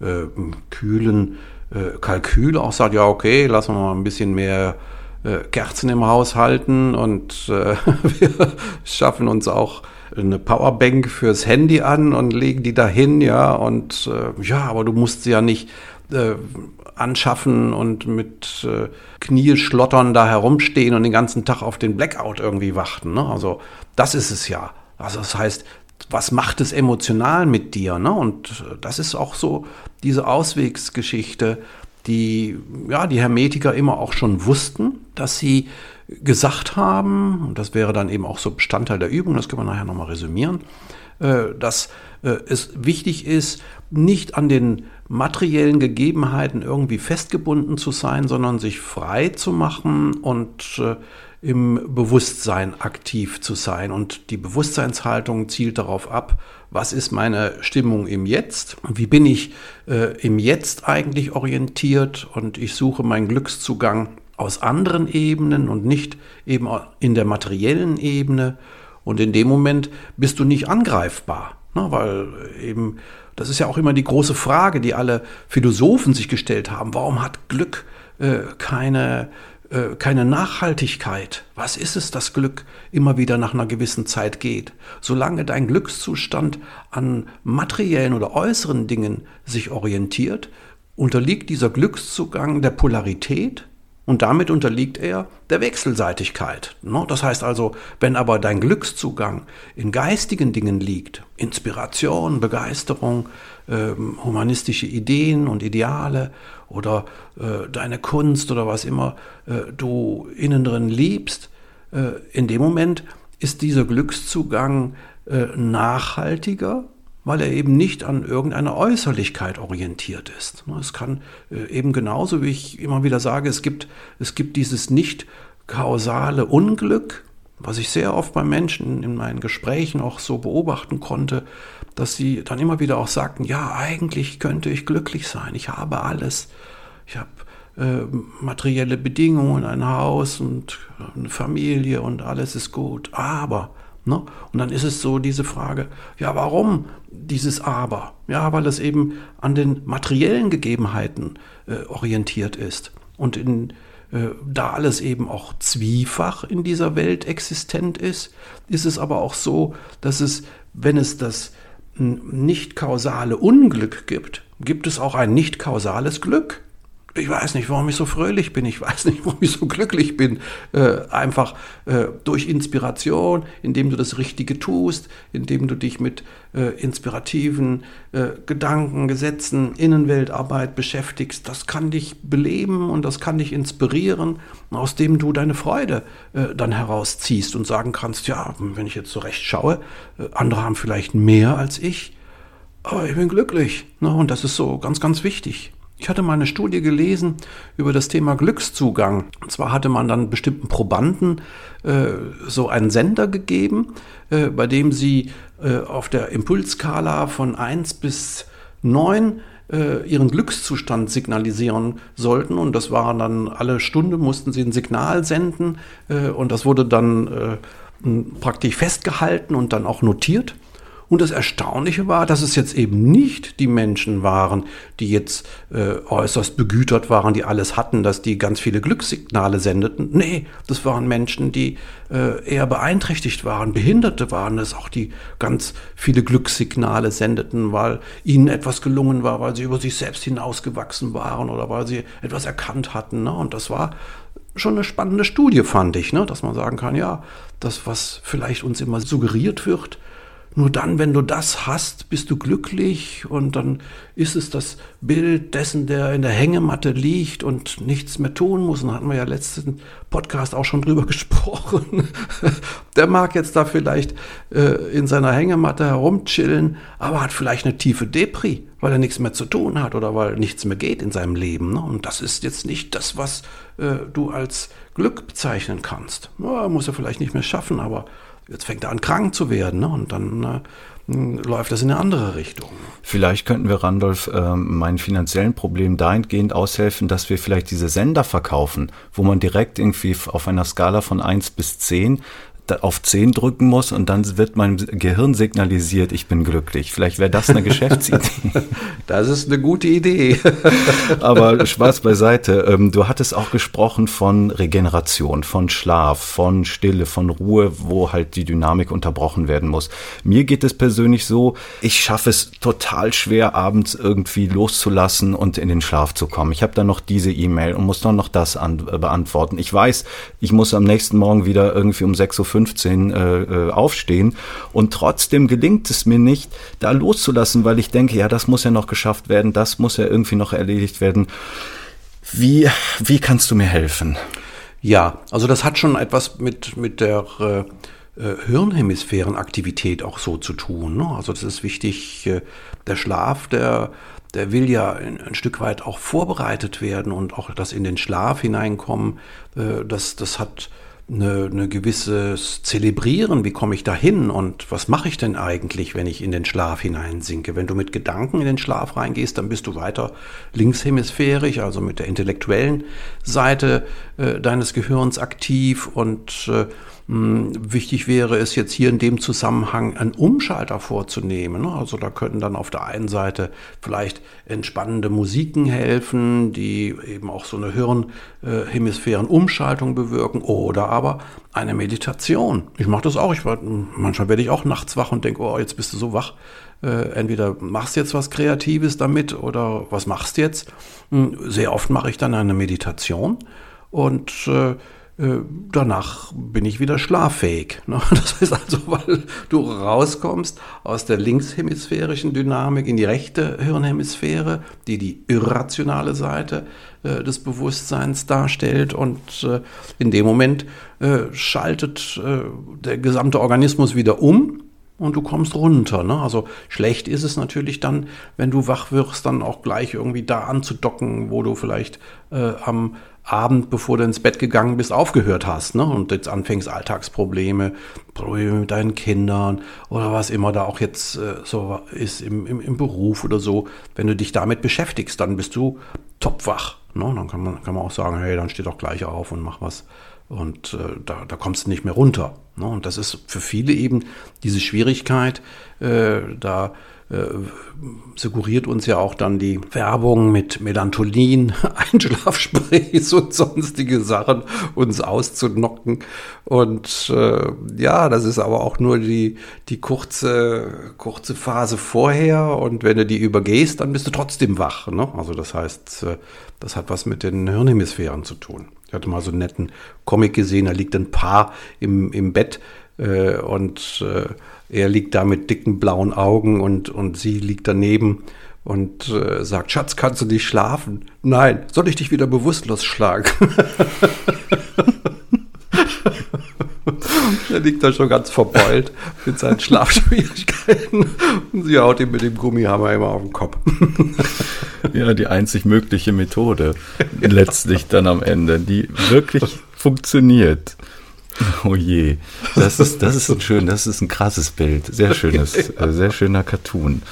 B: kühlen Kalkül auch sagt, ja okay, lassen wir mal ein bisschen mehr Kerzen im Haus halten und wir schaffen uns auch eine Powerbank fürs Handy an und legen die dahin, ja, und aber du musst sie ja nicht anschaffen und mit Knieschlottern da herumstehen und den ganzen Tag auf den Blackout irgendwie warten, ne? Also das ist es ja. Also das heißt, was macht es emotional mit dir, ne? Und das ist auch so diese Auswegsgeschichte, die Hermetiker immer auch schon wussten, dass sie gesagt haben, und das wäre dann eben auch so Bestandteil der Übung, das können wir nachher nochmal resümieren, dass es wichtig ist, nicht an den materiellen Gegebenheiten irgendwie festgebunden zu sein, sondern sich frei zu machen und im Bewusstsein aktiv zu sein. Und die Bewusstseinshaltung zielt darauf ab, was ist meine Stimmung im Jetzt? Wie bin ich im Jetzt eigentlich orientiert? Und ich suche meinen Glückszugang aus anderen Ebenen und nicht eben in der materiellen Ebene. Und in dem Moment bist du nicht angreifbar, ne? Weil eben, das ist ja auch immer die große Frage, die alle Philosophen sich gestellt haben. Warum hat Glück keine Nachhaltigkeit? Was ist es, dass Glück immer wieder nach einer gewissen Zeit geht? Solange dein Glückszustand an materiellen oder äußeren Dingen sich orientiert, unterliegt dieser Glückszugang der Polarität und damit unterliegt er der Wechselseitigkeit. Das heißt also, wenn aber dein Glückszugang in geistigen Dingen liegt, Inspiration, Begeisterung, humanistische Ideen und Ideale oder deine Kunst oder was immer du innen drin liebst, in dem Moment ist dieser Glückszugang nachhaltiger, weil er eben nicht an irgendeiner Äußerlichkeit orientiert ist. Es kann eben genauso, wie ich immer wieder sage, es gibt dieses nicht kausale Unglück, was ich sehr oft bei Menschen in meinen Gesprächen auch so beobachten konnte, dass sie dann immer wieder auch sagten, ja, eigentlich könnte ich glücklich sein, ich habe alles, ich habe materielle Bedingungen, ein Haus und eine Familie und alles ist gut, aber, ne? Und dann ist es so diese Frage, ja, warum dieses Aber? Ja, weil es eben an den materiellen Gegebenheiten orientiert ist und da alles eben auch zwiefach in dieser Welt existent ist es aber auch so, dass es, wenn es das nicht kausale Unglück gibt, gibt es auch ein nicht kausales Glück. Ich weiß nicht, warum ich so fröhlich bin, ich weiß nicht, warum ich so glücklich bin. Einfach durch Inspiration, indem du das Richtige tust, indem du dich mit inspirativen Gedanken, Gesetzen, Innenweltarbeit beschäftigst. Das kann dich beleben und das kann dich inspirieren, aus dem du deine Freude dann herausziehst und sagen kannst, ja, wenn ich jetzt so recht schaue, andere haben vielleicht mehr als ich, aber ich bin glücklich. Und das ist so ganz, ganz wichtig. Ich hatte mal eine Studie gelesen über das Thema Glückszugang. Und zwar hatte man dann bestimmten Probanden so einen Sender gegeben, bei dem sie auf der Impulsskala von 1 bis 9 ihren Glückszustand signalisieren sollten. Und das war dann alle Stunde, mussten sie ein Signal senden. Und das wurde dann praktisch festgehalten und dann auch notiert. Und das Erstaunliche war, dass es jetzt eben nicht die Menschen waren, die jetzt äußerst begütert waren, die alles hatten, dass die ganz viele Glückssignale sendeten. Nee, das waren Menschen, die eher beeinträchtigt waren, Behinderte waren es, auch die ganz viele Glückssignale sendeten, weil ihnen etwas gelungen war, weil sie über sich selbst hinausgewachsen waren oder weil sie etwas erkannt hatten. Ne? Und das war schon eine spannende Studie, fand ich, ne? Dass man sagen kann, ja, das, was vielleicht uns immer suggeriert wird, nur dann, wenn du das hast, bist du glücklich und dann ist es das Bild dessen, der in der Hängematte liegt und nichts mehr tun muss. Und da hatten wir ja letzten Podcast auch schon drüber gesprochen. Der mag jetzt da vielleicht in seiner Hängematte herumchillen, aber hat vielleicht eine tiefe Depri, weil er nichts mehr zu tun hat oder weil nichts mehr geht in seinem Leben. Ne? Und das ist jetzt nicht das, was du als Glück bezeichnen kannst. Ja, muss er vielleicht nicht mehr schaffen, aber jetzt fängt er an, krank zu werden, ne? Und dann läuft das in eine andere Richtung.
A: Vielleicht könnten wir Randolph meinen finanziellen Problem dahingehend aushelfen, dass wir vielleicht diese Sender verkaufen, wo man direkt irgendwie auf einer Skala von 1 bis 10 auf 10 drücken muss und dann wird mein Gehirn signalisiert, ich bin glücklich. Vielleicht wäre das eine Geschäftsidee.
B: Das ist eine gute Idee.
A: Aber Spaß beiseite. Du hattest auch gesprochen von Regeneration, von Schlaf, von Stille, von Ruhe, wo halt die Dynamik unterbrochen werden muss. Mir geht es persönlich so, ich schaffe es total schwer, abends irgendwie loszulassen und in den Schlaf zu kommen. Ich habe dann noch diese E-Mail und muss dann noch das beantworten. Ich weiß, ich muss am nächsten Morgen wieder irgendwie um 6:15 Uhr aufstehen und trotzdem gelingt es mir nicht, da loszulassen, weil ich denke, ja, das muss ja noch geschafft werden, das muss ja irgendwie noch erledigt werden. Wie kannst du mir helfen?
B: Ja, also das hat schon etwas mit der Hirnhemisphärenaktivität auch so zu tun. Ne? Also das ist wichtig, der Schlaf, der will ja ein Stück weit auch vorbereitet werden und auch das in den Schlaf hineinkommen, das hat eine gewisses Zelebrieren, wie komme ich da hin und was mache ich denn eigentlich, wenn ich in den Schlaf hineinsinke? Wenn du mit Gedanken in den Schlaf reingehst, dann bist du weiter linkshemisphärisch, also mit der intellektuellen Seite deines Gehirns aktiv und wichtig wäre es jetzt hier in dem Zusammenhang einen Umschalter vorzunehmen. Also da könnten dann auf der einen Seite vielleicht entspannende Musiken helfen, die eben auch so eine Hirnhemisphärenumschaltung bewirken oder aber eine Meditation. Ich mache das auch. Manchmal werde ich auch nachts wach und denke, oh, jetzt bist du so wach. Entweder machst du jetzt was Kreatives damit oder was machst du jetzt? Sehr oft mache ich dann eine Meditation und danach bin ich wieder schlaffähig. Das heißt also, weil du rauskommst aus der linkshemisphärischen Dynamik in die rechte Hirnhemisphäre, die irrationale Seite des Bewusstseins darstellt und in dem Moment schaltet der gesamte Organismus wieder um und du kommst runter. Ne? Also schlecht ist es natürlich dann, wenn du wach wirst, dann auch gleich irgendwie da anzudocken, wo du vielleicht am Abend, bevor du ins Bett gegangen bist, aufgehört hast, ne? Und jetzt anfängst Alltagsprobleme, Probleme mit deinen Kindern oder was immer da auch jetzt so ist im Beruf oder so. Wenn du dich damit beschäftigst, dann bist du topwach. Ne? Dann kann man auch sagen, hey, dann steh doch gleich auf und mach was. Und da kommst du nicht mehr runter. Ne? Und das ist für viele eben diese Schwierigkeit, da suggeriert uns ja auch dann die Werbung mit Melatonin, Einschlafsprays und sonstige Sachen, uns auszunocken. Und ja, das ist aber auch nur die kurze Phase vorher. Und wenn du die übergehst, dann bist du trotzdem wach. Ne? Also das heißt, das hat was mit den Hirnhemisphären zu tun. Ich hatte mal so einen netten Comic gesehen, da liegt ein Paar im Bett und er liegt da mit dicken blauen Augen und sie liegt daneben und sagt, Schatz, kannst du nicht schlafen? Nein, soll ich dich wieder bewusstlos schlagen? Er liegt da schon ganz verbeult mit seinen Schlafschwierigkeiten und sie haut ihm mit dem Gummihammer immer auf den Kopf.
A: Ja, die einzig mögliche Methode letztlich dann am Ende, die wirklich funktioniert. Oh je, das ist ein krasses Bild, sehr schöner Cartoon.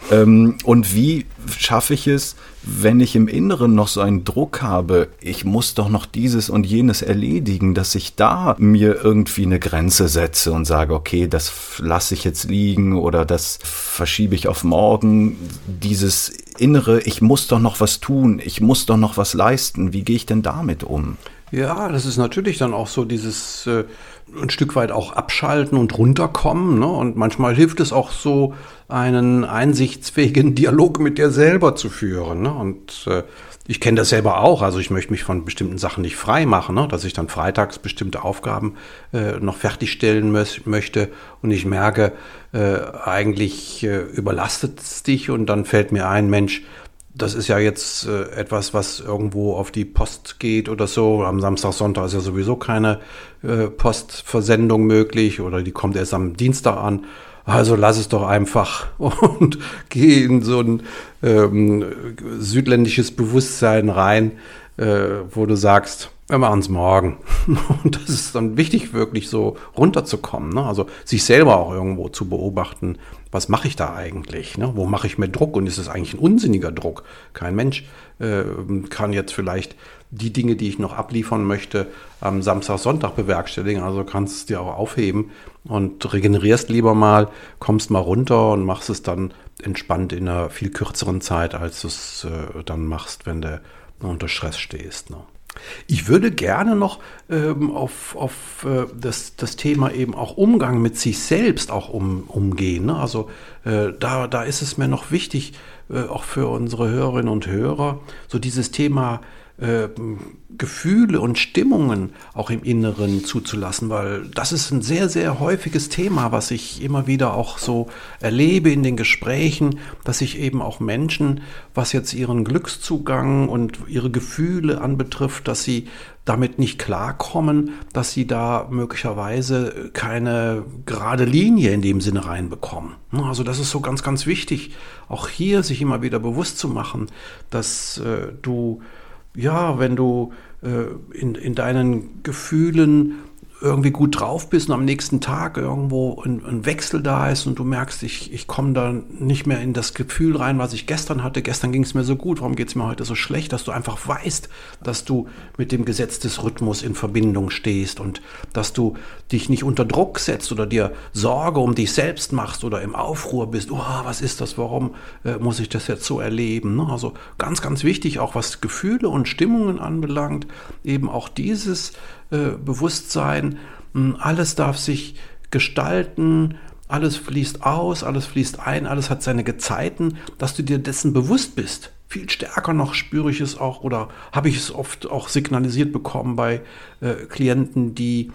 A: Und wie schaffe ich es, wenn ich im Inneren noch so einen Druck habe, ich muss doch noch dieses und jenes erledigen, dass ich da mir irgendwie eine Grenze setze und sage, okay, das lasse ich jetzt liegen oder das verschiebe ich auf morgen. Dieses Innere, ich muss doch noch was tun, ich muss doch noch was leisten. Wie gehe ich denn damit um?
B: Ja, das ist natürlich dann auch so dieses ein Stück weit auch abschalten und runterkommen, ne? Und manchmal hilft es auch so, einen einsichtsfähigen Dialog mit dir selber zu führen, ne? Und ich kenne das selber auch, also ich möchte mich von bestimmten Sachen nicht frei machen, ne? Dass ich dann freitags bestimmte Aufgaben noch fertigstellen möchte und ich merke, eigentlich überlastet es dich und dann fällt mir ein, Mensch, das ist ja jetzt etwas, was irgendwo auf die Post geht oder so. Am Samstag, Sonntag ist ja sowieso keine Postversendung möglich oder die kommt erst am Dienstag an. Also lass es doch einfach und geh in so ein südländisches Bewusstsein rein, wo du sagst, wir machen es morgen. Und das ist dann wichtig, wirklich so runterzukommen, ne? Also sich selber auch irgendwo zu beobachten, was mache ich da eigentlich? Ne? Wo mache ich mir Druck? Und ist es eigentlich ein unsinniger Druck? Kein Mensch kann jetzt vielleicht die Dinge, die ich noch abliefern möchte, am Samstag, Sonntag bewerkstelligen. Also kannst du es dir auch aufheben und regenerierst lieber mal, kommst mal runter und machst es dann entspannt in einer viel kürzeren Zeit, als du es dann machst, wenn du unter Stress stehst. Ne? Ich würde gerne noch auf das Thema eben auch Umgang mit sich selbst auch umgehen. Ne? Also da ist es mir noch wichtig, auch für unsere Hörerinnen und Hörer, so dieses Thema Gefühle und Stimmungen auch im Inneren zuzulassen, weil das ist ein sehr, sehr häufiges Thema, was ich immer wieder auch so erlebe in den Gesprächen, dass sich eben auch Menschen, was jetzt ihren Glückszugang und ihre Gefühle anbetrifft, dass sie damit nicht klarkommen, dass sie da möglicherweise keine gerade Linie in dem Sinne reinbekommen. Also das ist so ganz, ganz wichtig, auch hier sich immer wieder bewusst zu machen, dass wenn du in deinen Gefühlen irgendwie gut drauf bist und am nächsten Tag irgendwo ein Wechsel da ist und du merkst, ich komme da nicht mehr in das Gefühl rein, was ich gestern hatte. Gestern ging es mir so gut, warum geht es mir heute so schlecht? Dass du einfach weißt, dass du mit dem Gesetz des Rhythmus in Verbindung stehst und dass du dich nicht unter Druck setzt oder dir Sorge um dich selbst machst oder im Aufruhr bist. Oh, was ist das? Warum muss ich das jetzt so erleben? Ne? Also ganz, ganz wichtig, auch was Gefühle und Stimmungen anbelangt, eben auch dieses Bewusstsein, alles darf sich gestalten, alles fließt aus, alles fließt ein, alles hat seine Gezeiten, dass du dir dessen bewusst bist. Viel stärker noch spüre ich es auch oder habe ich es oft auch signalisiert bekommen bei Klienten, die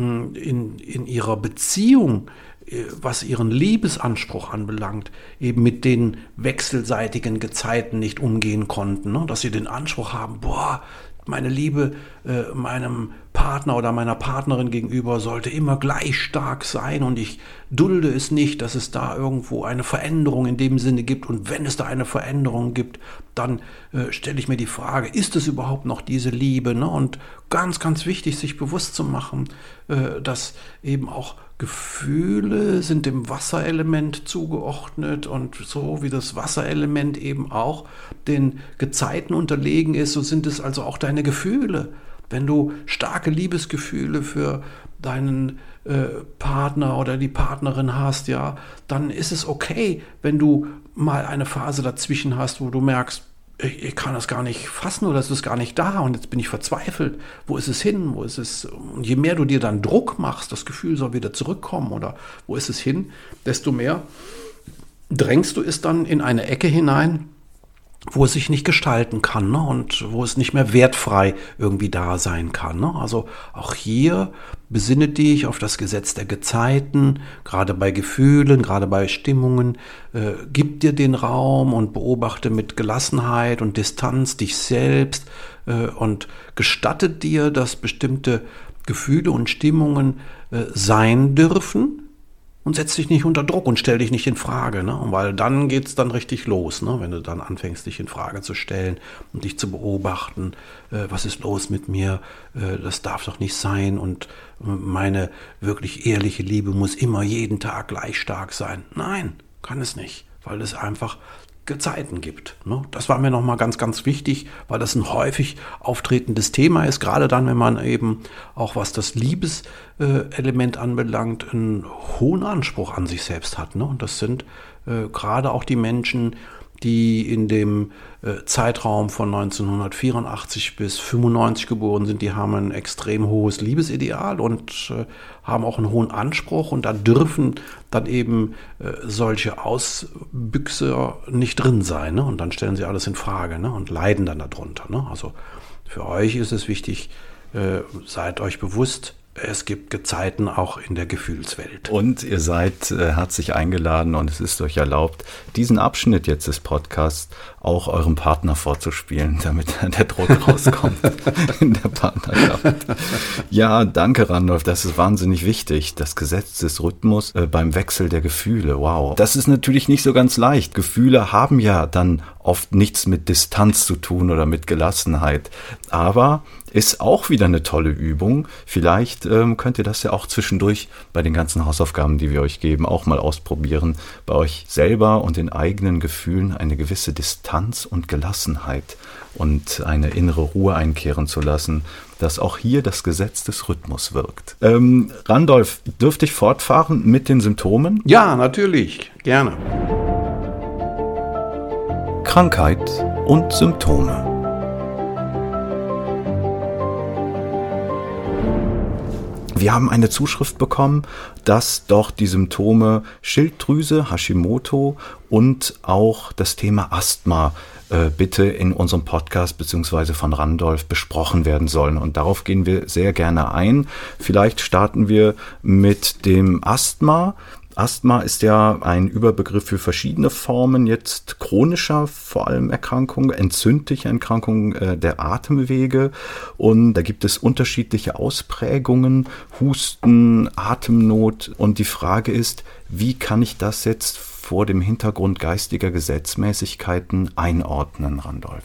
B: in ihrer Beziehung, was ihren Liebesanspruch anbelangt, eben mit den wechselseitigen Gezeiten nicht umgehen konnten, ne? Dass sie den Anspruch haben, meine Liebe meinem Partner oder meiner Partnerin gegenüber sollte immer gleich stark sein und ich dulde es nicht, dass es da irgendwo eine Veränderung in dem Sinne gibt und wenn es da eine Veränderung gibt, dann stelle ich mir die Frage, ist es überhaupt noch diese Liebe? Ne? Und ganz, ganz wichtig, sich bewusst zu machen, dass eben auch Gefühle sind dem Wasserelement zugeordnet und so wie das Wasserelement eben auch den Gezeiten unterlegen ist, so sind es also auch deine Gefühle. Wenn du starke Liebesgefühle für deinen Partner oder die Partnerin hast, ja, dann ist es okay, wenn du mal eine Phase dazwischen hast, wo du merkst, ich kann das gar nicht fassen oder es ist gar nicht da und jetzt bin ich verzweifelt. Wo ist es hin? Wo ist es? Und je mehr du dir dann Druck machst, das Gefühl soll wieder zurückkommen oder wo ist es hin, desto mehr drängst du es dann in eine Ecke hinein, wo es sich nicht gestalten kann, ne? Und wo es nicht mehr wertfrei irgendwie da sein kann. Ne? Also auch hier besinne dich auf das Gesetz der Gezeiten, gerade bei Gefühlen, gerade bei Stimmungen. Gib dir den Raum und beobachte mit Gelassenheit und Distanz dich selbst und gestatte dir, dass bestimmte Gefühle und Stimmungen sein dürfen. Und setz dich nicht unter Druck und stell dich nicht in Frage, ne? Weil dann geht's dann richtig los, ne? Wenn du dann anfängst, dich in Frage zu stellen und dich zu beobachten, was ist los mit mir, das darf doch nicht sein und meine wirklich ehrliche Liebe muss immer jeden Tag gleich stark sein. Nein, kann es nicht. weil es einfach Gezeiten gibt. Das war mir nochmal ganz, ganz wichtig, weil das ein häufig auftretendes Thema ist, gerade dann, wenn man eben auch was das Liebeselement anbelangt, einen hohen Anspruch an sich selbst hat. Und das sind gerade auch die Menschen, die in dem Zeitraum von 1984 bis 95 geboren sind, die haben ein extrem hohes Liebesideal und haben auch einen hohen Anspruch, und da dürfen dann eben solche Ausbüchser nicht drin sein, und dann stellen sie alles in Frage, und leiden dann darunter. Also für euch ist es wichtig, seid euch bewusst, es gibt Gezeiten auch in der Gefühlswelt.
A: Und ihr seid herzlich eingeladen, und es ist euch erlaubt, diesen Abschnitt jetzt des Podcasts auch eurem Partner vorzuspielen, damit der Druck rauskommt in der Partnerschaft. Ja, danke Randolph, das ist wahnsinnig wichtig. Das Gesetz des Rhythmus beim Wechsel der Gefühle, wow. Das ist natürlich nicht so ganz leicht. Gefühle haben ja dann oft nichts mit Distanz zu tun oder mit Gelassenheit. Aber ist auch wieder eine tolle Übung. Vielleicht könnt ihr das ja auch zwischendurch bei den ganzen Hausaufgaben, die wir euch geben, auch mal ausprobieren. Bei euch selber und den eigenen Gefühlen eine gewisse Distanz und Gelassenheit und eine innere Ruhe einkehren zu lassen, dass auch hier das Gesetz des Rhythmus wirkt. Randolph, dürfte ich fortfahren mit den Symptomen?
B: Ja, natürlich. Gerne.
A: Krankheit und Symptome. Wir haben eine Zuschrift bekommen, dass doch die Symptome Schilddrüse, Hashimoto und auch das Thema Asthma bitte in unserem Podcast bzw. von Randolph besprochen werden sollen. Und darauf gehen wir sehr gerne ein. Vielleicht starten wir mit dem Asthma. Asthma ist ja ein Überbegriff für verschiedene Formen jetzt chronischer, vor allem Erkrankungen, entzündliche Erkrankungen der Atemwege. Und da gibt es unterschiedliche Ausprägungen, Husten, Atemnot. Und die Frage ist, wie kann ich das jetzt vor dem Hintergrund geistiger Gesetzmäßigkeiten einordnen, Randolph?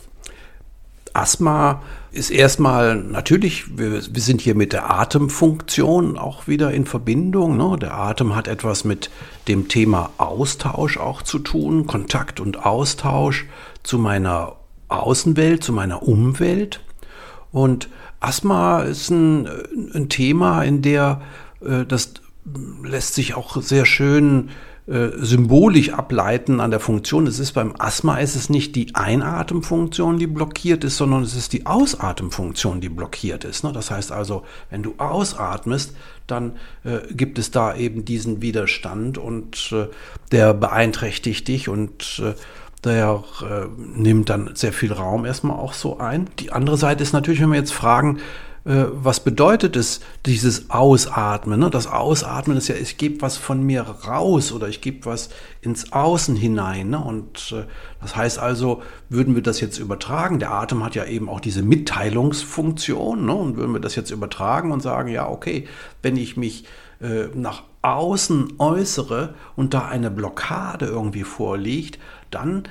B: Asthma ist erstmal natürlich, wir sind hier mit der Atemfunktion auch wieder in Verbindung. Der Atem hat etwas mit dem Thema Austausch auch zu tun, Kontakt und Austausch zu meiner Außenwelt, zu meiner Umwelt. Und Asthma ist ein Thema, in der das lässt sich auch sehr schön symbolisch ableiten an der Funktion. Beim Asthma ist es nicht die Einatemfunktion, die blockiert ist, sondern es ist die Ausatemfunktion, die blockiert ist. Das heißt also, wenn du ausatmest, dann gibt es da eben diesen Widerstand, und der beeinträchtigt dich, und der nimmt dann sehr viel Raum erstmal auch so ein. Die andere Seite ist natürlich, wenn wir jetzt fragen, was bedeutet es, dieses Ausatmen? Das Ausatmen ist ja, ich gebe was von mir raus oder ich gebe was ins Außen hinein. Und das heißt also, würden wir das jetzt übertragen, der Atem hat ja eben auch diese Mitteilungsfunktion, und würden wir das jetzt übertragen und sagen, ja okay, wenn ich mich nach außen äußere und da eine Blockade irgendwie vorliegt, dann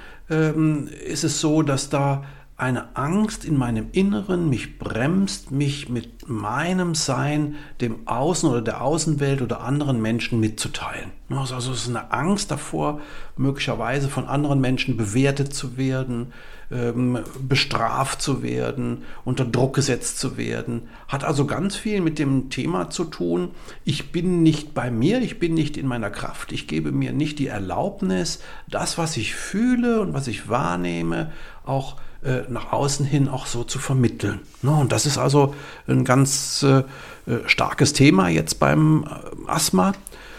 B: ist es so, dass da eine Angst in meinem Inneren mich bremst, mich mit meinem Sein dem Außen oder der Außenwelt oder anderen Menschen mitzuteilen. Also es ist eine Angst davor, möglicherweise von anderen Menschen bewertet zu werden, bestraft zu werden, unter Druck gesetzt zu werden. Hat also ganz viel mit dem Thema zu tun, ich bin nicht bei mir, ich bin nicht in meiner Kraft, ich gebe mir nicht die Erlaubnis, das, was ich fühle und was ich wahrnehme, auch nach außen hin auch so zu vermitteln. Und das ist also ein ganz starkes Thema jetzt beim Asthma.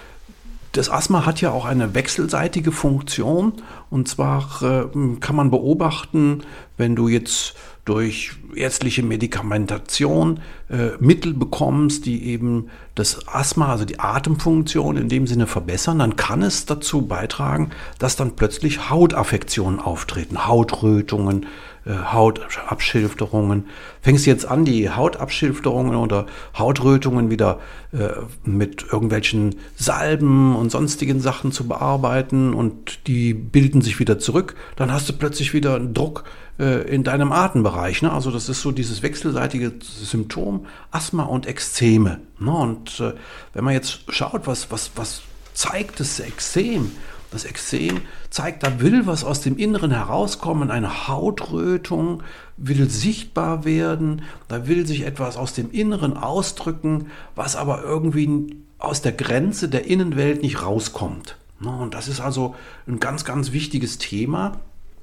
B: Das Asthma hat ja auch eine wechselseitige Funktion, und zwar kann man beobachten, wenn du jetzt durch ärztliche Medikamentation Mittel bekommst, die eben das Asthma, also die Atemfunktion in dem Sinne verbessern, dann kann es dazu beitragen, dass dann plötzlich Hautaffektionen auftreten, Hautrötungen, Hautabschilfterungen. Fängst jetzt an, die Hautabschilfterungen oder Hautrötungen wieder mit irgendwelchen Salben und sonstigen Sachen zu bearbeiten, und die bilden sich wieder zurück, dann hast du plötzlich wieder einen Druck in deinem Atembereich. Also das ist so dieses wechselseitige Symptom, Asthma und Ekzeme. Und wenn man jetzt schaut, was zeigt das Ekzem, Das Ekzem zeigt, da will was aus dem Inneren herauskommen, eine Hautrötung will sichtbar werden, da will sich etwas aus dem Inneren ausdrücken, was aber irgendwie aus der Grenze der Innenwelt nicht rauskommt. Und das ist also ein ganz, ganz wichtiges Thema.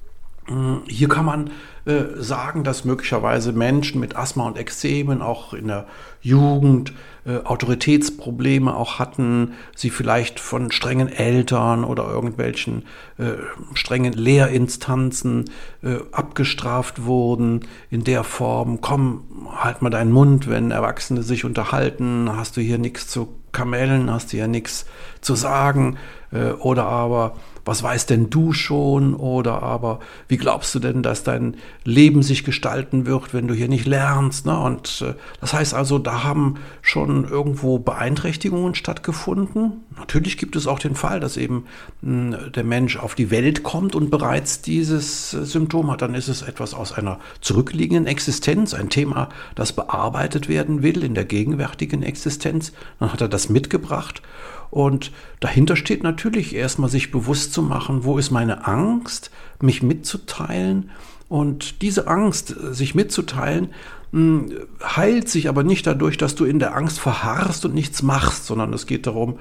B: Hier kann man sagen, dass möglicherweise Menschen mit Asthma und Ekzemen auch in der Jugend Autoritätsprobleme auch hatten, sie vielleicht von strengen Eltern oder irgendwelchen strengen Lehrinstanzen abgestraft wurden in der Form, komm, halt mal deinen Mund, wenn Erwachsene sich unterhalten, hast du hier nichts zu kamellen, hast du hier nichts zu sagen, oder aber was weißt denn du schon, oder aber wie glaubst du denn, dass dein Leben sich gestalten wird, wenn du hier nicht lernst, ne? Und das heißt also, da haben schon irgendwo Beeinträchtigungen stattgefunden. Natürlich gibt es auch den Fall, dass eben der Mensch auf die Welt kommt und bereits dieses Symptom hat. Dann ist es etwas aus einer zurückliegenden Existenz, ein Thema, das bearbeitet werden will in der gegenwärtigen Existenz. Dann hat er das mitgebracht. Und dahinter steht natürlich erstmal sich bewusst zu machen, wo ist meine Angst, mich mitzuteilen. Und diese Angst, sich mitzuteilen, heilt sich aber nicht dadurch, dass du in der Angst verharrst und nichts machst, sondern es geht darum,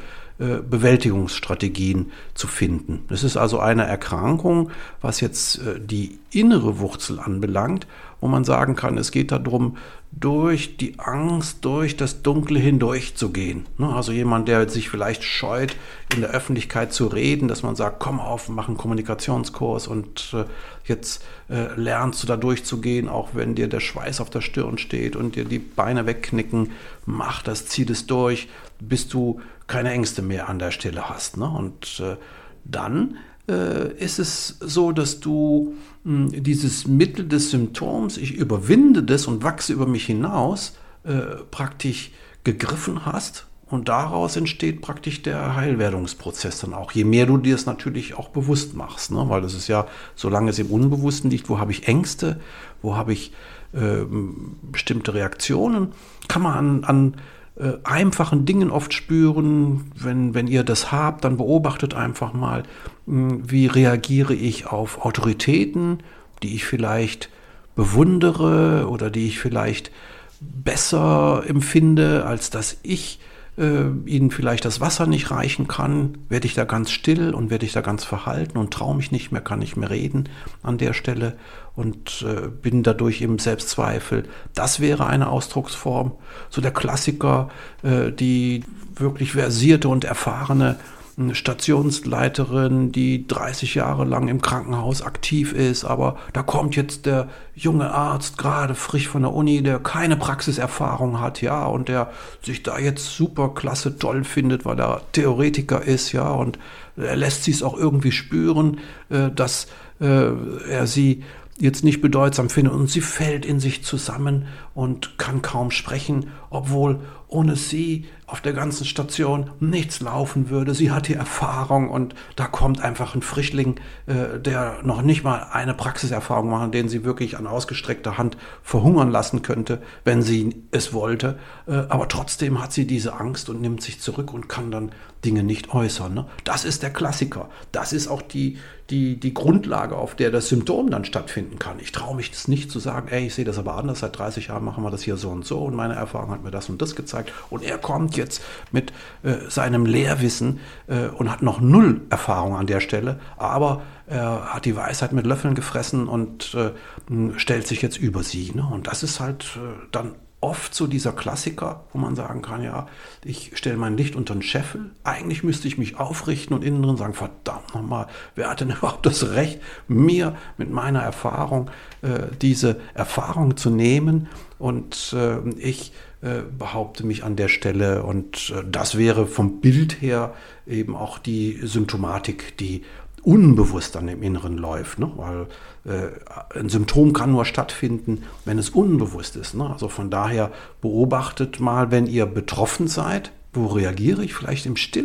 B: Bewältigungsstrategien zu finden. Das ist also eine Erkrankung, was jetzt die innere Wurzel anbelangt, wo man sagen kann, es geht darum, durch die Angst, durch das Dunkle hindurch zu gehen. Also jemand, der sich vielleicht scheut, in der Öffentlichkeit zu reden, dass man sagt, komm auf, mach einen Kommunikationskurs und jetzt lernst du da durchzugehen, auch wenn dir der Schweiß auf der Stirn steht und dir die Beine wegknicken, mach das, zieh das durch, bis du keine Ängste mehr an der Stelle hast. Und dann ist es so, dass du dieses Mittel des Symptoms, ich überwinde das und wachse über mich hinaus, praktisch gegriffen hast und daraus entsteht praktisch der Heilwerdungsprozess dann auch. Je mehr du dir es natürlich auch bewusst machst, ne? Weil das ist ja, solange es im Unbewussten liegt, wo habe ich Ängste, wo habe ich bestimmte Reaktionen, kann man an einfachen Dingen oft spüren. Wenn ihr das habt, dann beobachtet einfach mal, wie reagiere ich auf Autoritäten, die ich vielleicht bewundere oder die ich vielleicht besser empfinde, als dass ich ihnen vielleicht das Wasser nicht reichen kann, werde ich da ganz still und werde ich da ganz verhalten und traue mich nicht mehr, kann nicht mehr reden an der Stelle und bin dadurch im Selbstzweifel. Das wäre eine Ausdrucksform. So der Klassiker, die wirklich versierte und erfahrene Stationsleiterin, die 30 Jahre lang im Krankenhaus aktiv ist, aber da kommt jetzt der junge Arzt, gerade frisch von der Uni, der keine Praxiserfahrung hat, ja, und der sich da jetzt super klasse toll findet, weil er Theoretiker ist, ja, und er lässt sich es auch irgendwie spüren, dass er sie jetzt nicht bedeutsam findet und sie fällt in sich zusammen und kann kaum sprechen, obwohl ohne sie auf der ganzen Station nichts laufen würde. Sie hat die Erfahrung und da kommt einfach ein Frischling, der noch nicht mal eine Praxiserfahrung macht, den sie wirklich an ausgestreckter Hand verhungern lassen könnte, wenn sie es wollte. Aber trotzdem hat sie diese Angst und nimmt sich zurück und kann dann Dinge nicht äußern. Ne? Das ist der Klassiker. Das ist auch die Grundlage, auf der das Symptom dann stattfinden kann. Ich traue mich das nicht zu sagen, ey, ich sehe das aber anders, seit 30 Jahren machen wir das hier so und so und meine Erfahrung hat mir das und das gezeigt und er kommt jetzt mit seinem Lehrwissen und hat noch null Erfahrung an der Stelle, aber er hat die Weisheit mit Löffeln gefressen und stellt sich jetzt über sie. Ne? Und das ist halt dann oft so dieser Klassiker, wo man sagen kann, ja, ich stelle mein Licht unter den Scheffel. Eigentlich müsste ich mich aufrichten und innen drin sagen, verdammt nochmal, wer hat denn überhaupt das Recht, mir mit meiner Erfahrung diese Erfahrung zu nehmen? Und ich behaupte mich an der Stelle und das wäre vom Bild her eben auch die Symptomatik, die unbewusst an dem Inneren läuft, ne? Weil ein Symptom kann nur stattfinden, wenn es unbewusst ist. Ne? Also von daher beobachtet mal, wenn ihr betroffen seid, wo reagiere ich vielleicht im Stillen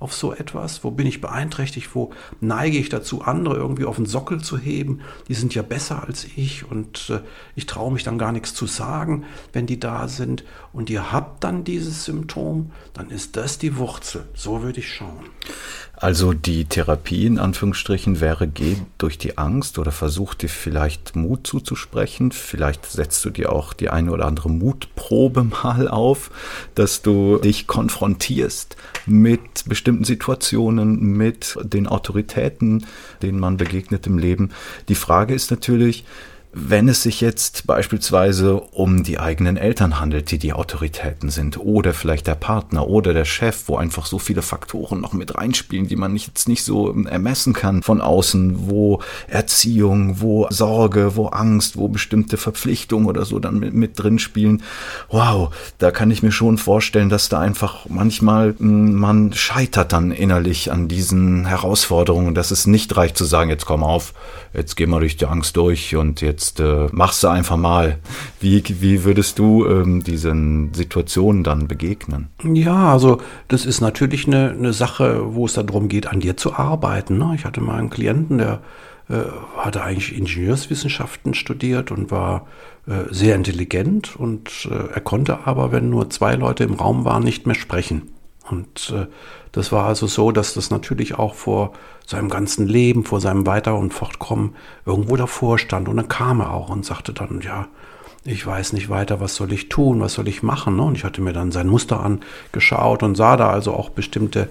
B: auf so etwas? Wo bin ich beeinträchtigt? Wo neige ich dazu, andere irgendwie auf den Sockel zu heben? Die sind ja besser als ich und ich traue mich dann gar nichts zu sagen, wenn die da sind. Und ihr habt dann dieses Symptom, dann ist das die Wurzel. So würde ich schauen.
A: Also die Therapie in Anführungsstrichen wäre, geh durch die Angst oder versuch dir vielleicht Mut zuzusprechen. Vielleicht setzt du dir auch die eine oder andere Mutprobe mal auf, dass du dich konfrontierst mit bestimmten Situationen, mit den Autoritäten, denen man begegnet im Leben. Die Frage ist natürlich, wenn es sich jetzt beispielsweise um die eigenen Eltern handelt, die Autoritäten sind, oder vielleicht der Partner oder der Chef, wo einfach so viele Faktoren noch mit reinspielen, die man jetzt nicht so ermessen kann von außen, wo Erziehung, wo Sorge, wo Angst, wo bestimmte Verpflichtungen oder so dann mit drin spielen. Wow, da kann ich mir schon vorstellen, dass da einfach manchmal man scheitert dann innerlich an diesen Herausforderungen, dass es nicht reicht zu sagen, jetzt komm auf, jetzt geh mal durch die Angst durch und jetzt machst du einfach mal. Wie würdest du diesen Situationen dann begegnen?
B: Ja, also das ist natürlich eine Sache, wo es darum geht, an dir zu arbeiten. Ne? Ich hatte mal einen Klienten, der hatte eigentlich Ingenieurswissenschaften studiert und war sehr intelligent und er konnte aber, wenn nur 2 Leute im Raum waren, nicht mehr sprechen. Und das war also so, dass das natürlich auch vor seinem ganzen Leben, vor seinem Weiter- und Fortkommen irgendwo davor stand. Und dann kam er auch und sagte dann, ja, ich weiß nicht weiter, was soll ich tun, was soll ich machen? Und ich hatte mir dann sein Muster angeschaut und sah da also auch bestimmte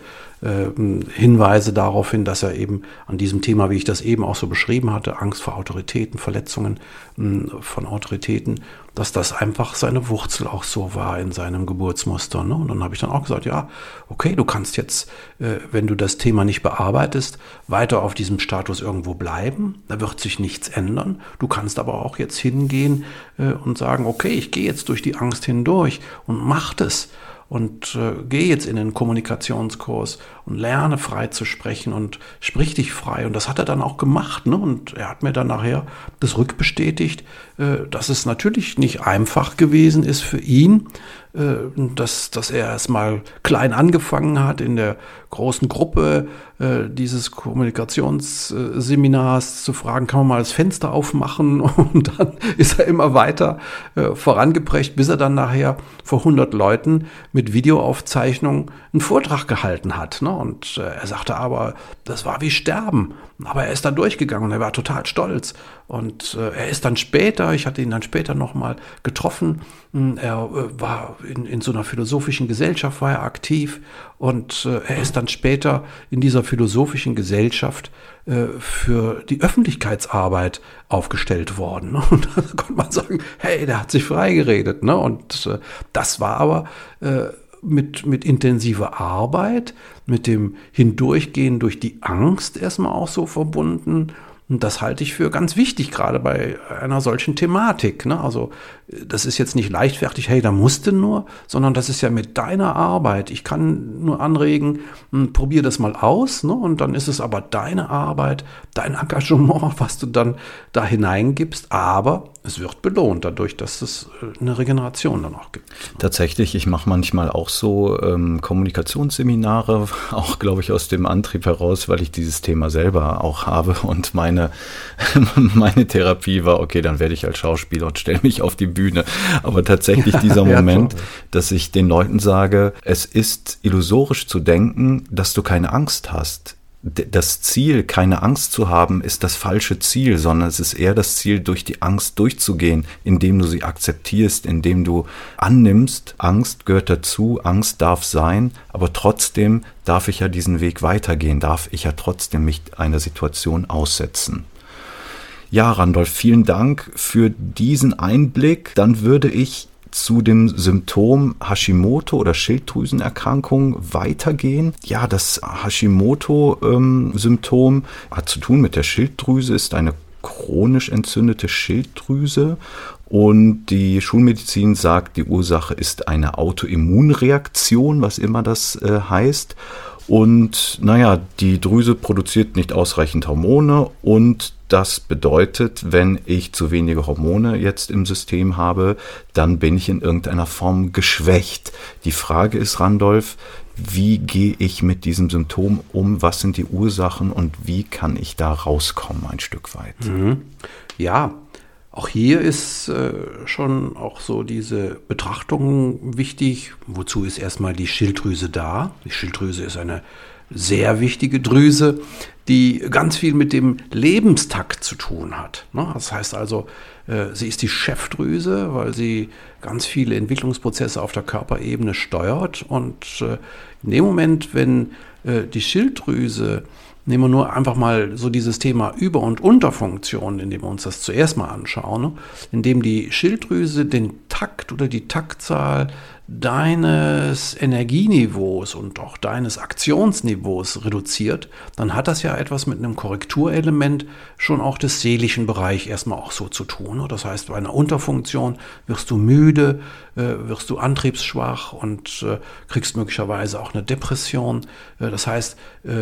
B: Hinweise darauf hin, dass er eben an diesem Thema, wie ich das eben auch so beschrieben hatte, Angst vor Autoritäten, Verletzungen von Autoritäten, dass das einfach seine Wurzel auch so war in seinem Geburtsmuster. Ne? Und dann habe ich dann auch gesagt, ja, okay, du kannst jetzt, wenn du das Thema nicht bearbeitest, weiter auf diesem Status irgendwo bleiben. Da wird sich nichts ändern. Du kannst aber auch jetzt hingehen und sagen, okay, ich gehe jetzt durch die Angst hindurch und mach das. Und gehe jetzt in den Kommunikationskurs und lerne frei zu sprechen und sprich dich frei. Und das hat er dann auch gemacht. Ne? Und er hat mir dann nachher das rückbestätigt, dass es natürlich nicht einfach gewesen ist für ihn, dass er erst mal klein angefangen hat in der großen Gruppe dieses Kommunikationsseminars zu fragen, kann man mal das Fenster aufmachen? Und dann ist er immer weiter vorangeprescht, bis er dann nachher vor 100 Leuten mit Videoaufzeichnung einen Vortrag gehalten hat. Ne? Und er sagte aber, das war wie Sterben. Aber er ist dann durchgegangen und er war total stolz. Und er ist dann später, ich hatte ihn dann später nochmal getroffen, er war in so einer philosophischen Gesellschaft, war er aktiv und er ist dann später in dieser philosophischen Gesellschaft für die Öffentlichkeitsarbeit aufgestellt worden. Ne? Und da konnte man sagen, hey, der hat sich freigeredet. Ne? Und das war aber mit intensiver Arbeit, mit dem Hindurchgehen durch die Angst erstmal auch so verbunden. Und das halte ich für ganz wichtig, gerade bei einer solchen Thematik. Ne? Also das ist jetzt nicht leichtfertig, hey, da musst du nur, sondern das ist ja mit deiner Arbeit. Ich kann nur anregen, probier das mal aus. Ne? Und dann ist es aber deine Arbeit, dein Engagement, was du dann da hineingibst. Aber es wird belohnt dadurch, dass es eine Regeneration dann auch gibt.
A: Tatsächlich, ich mache manchmal auch so Kommunikationsseminare, auch glaube ich aus dem Antrieb heraus, weil ich dieses Thema selber auch habe und meine Therapie war, okay, dann werde ich als Schauspieler und stelle mich auf die Bühne. Aber tatsächlich dieser Moment, dass ich den Leuten sage, es ist illusorisch zu denken, dass du keine Angst hast. Das Ziel, keine Angst zu haben, ist das falsche Ziel, sondern es ist eher das Ziel, durch die Angst durchzugehen, indem du sie akzeptierst, indem du annimmst, Angst gehört dazu, Angst darf sein, aber trotzdem darf ich ja diesen Weg weitergehen, darf ich ja trotzdem mich einer Situation aussetzen. Ja, Randolph, vielen Dank für diesen Einblick. Dann würde ich zu dem Symptom Hashimoto oder Schilddrüsenerkrankung weitergehen. Ja, das Hashimoto-Symptom hat zu tun mit der Schilddrüse, ist eine chronisch entzündete Schilddrüse und die Schulmedizin sagt, die Ursache ist eine Autoimmunreaktion, was immer das heißt. Und naja, die Drüse produziert nicht ausreichend Hormone und das bedeutet, wenn ich zu wenige Hormone jetzt im System habe, dann bin ich in irgendeiner Form geschwächt. Die Frage ist, Randolph, Wie gehe ich mit diesem Symptom um? Was sind die Ursachen und wie kann ich da rauskommen ein Stück weit?
B: Ja, auch hier ist schon auch so diese Betrachtung wichtig. Wozu ist erstmal die Schilddrüse da? Die Schilddrüse ist eine sehr wichtige Drüse, die ganz viel mit dem Lebenstakt zu tun hat. Das heißt also, sie ist die Chefdrüse, weil sie ganz viele Entwicklungsprozesse auf der Körperebene steuert. Und in dem Moment, wenn die Schilddrüse, nehmen wir nur einfach mal so dieses Thema Über- und Unterfunktion, indem wir uns das zuerst mal anschauen, indem die Schilddrüse den Takt oder die Taktzahl deines Energieniveaus und auch deines Aktionsniveaus reduziert, dann hat das ja etwas mit einem Korrekturelement schon auch des seelischen Bereichs erstmal auch so zu tun. Das heißt, bei einer Unterfunktion wirst du müde, wirst du antriebsschwach und kriegst möglicherweise auch eine Depression. Das heißt,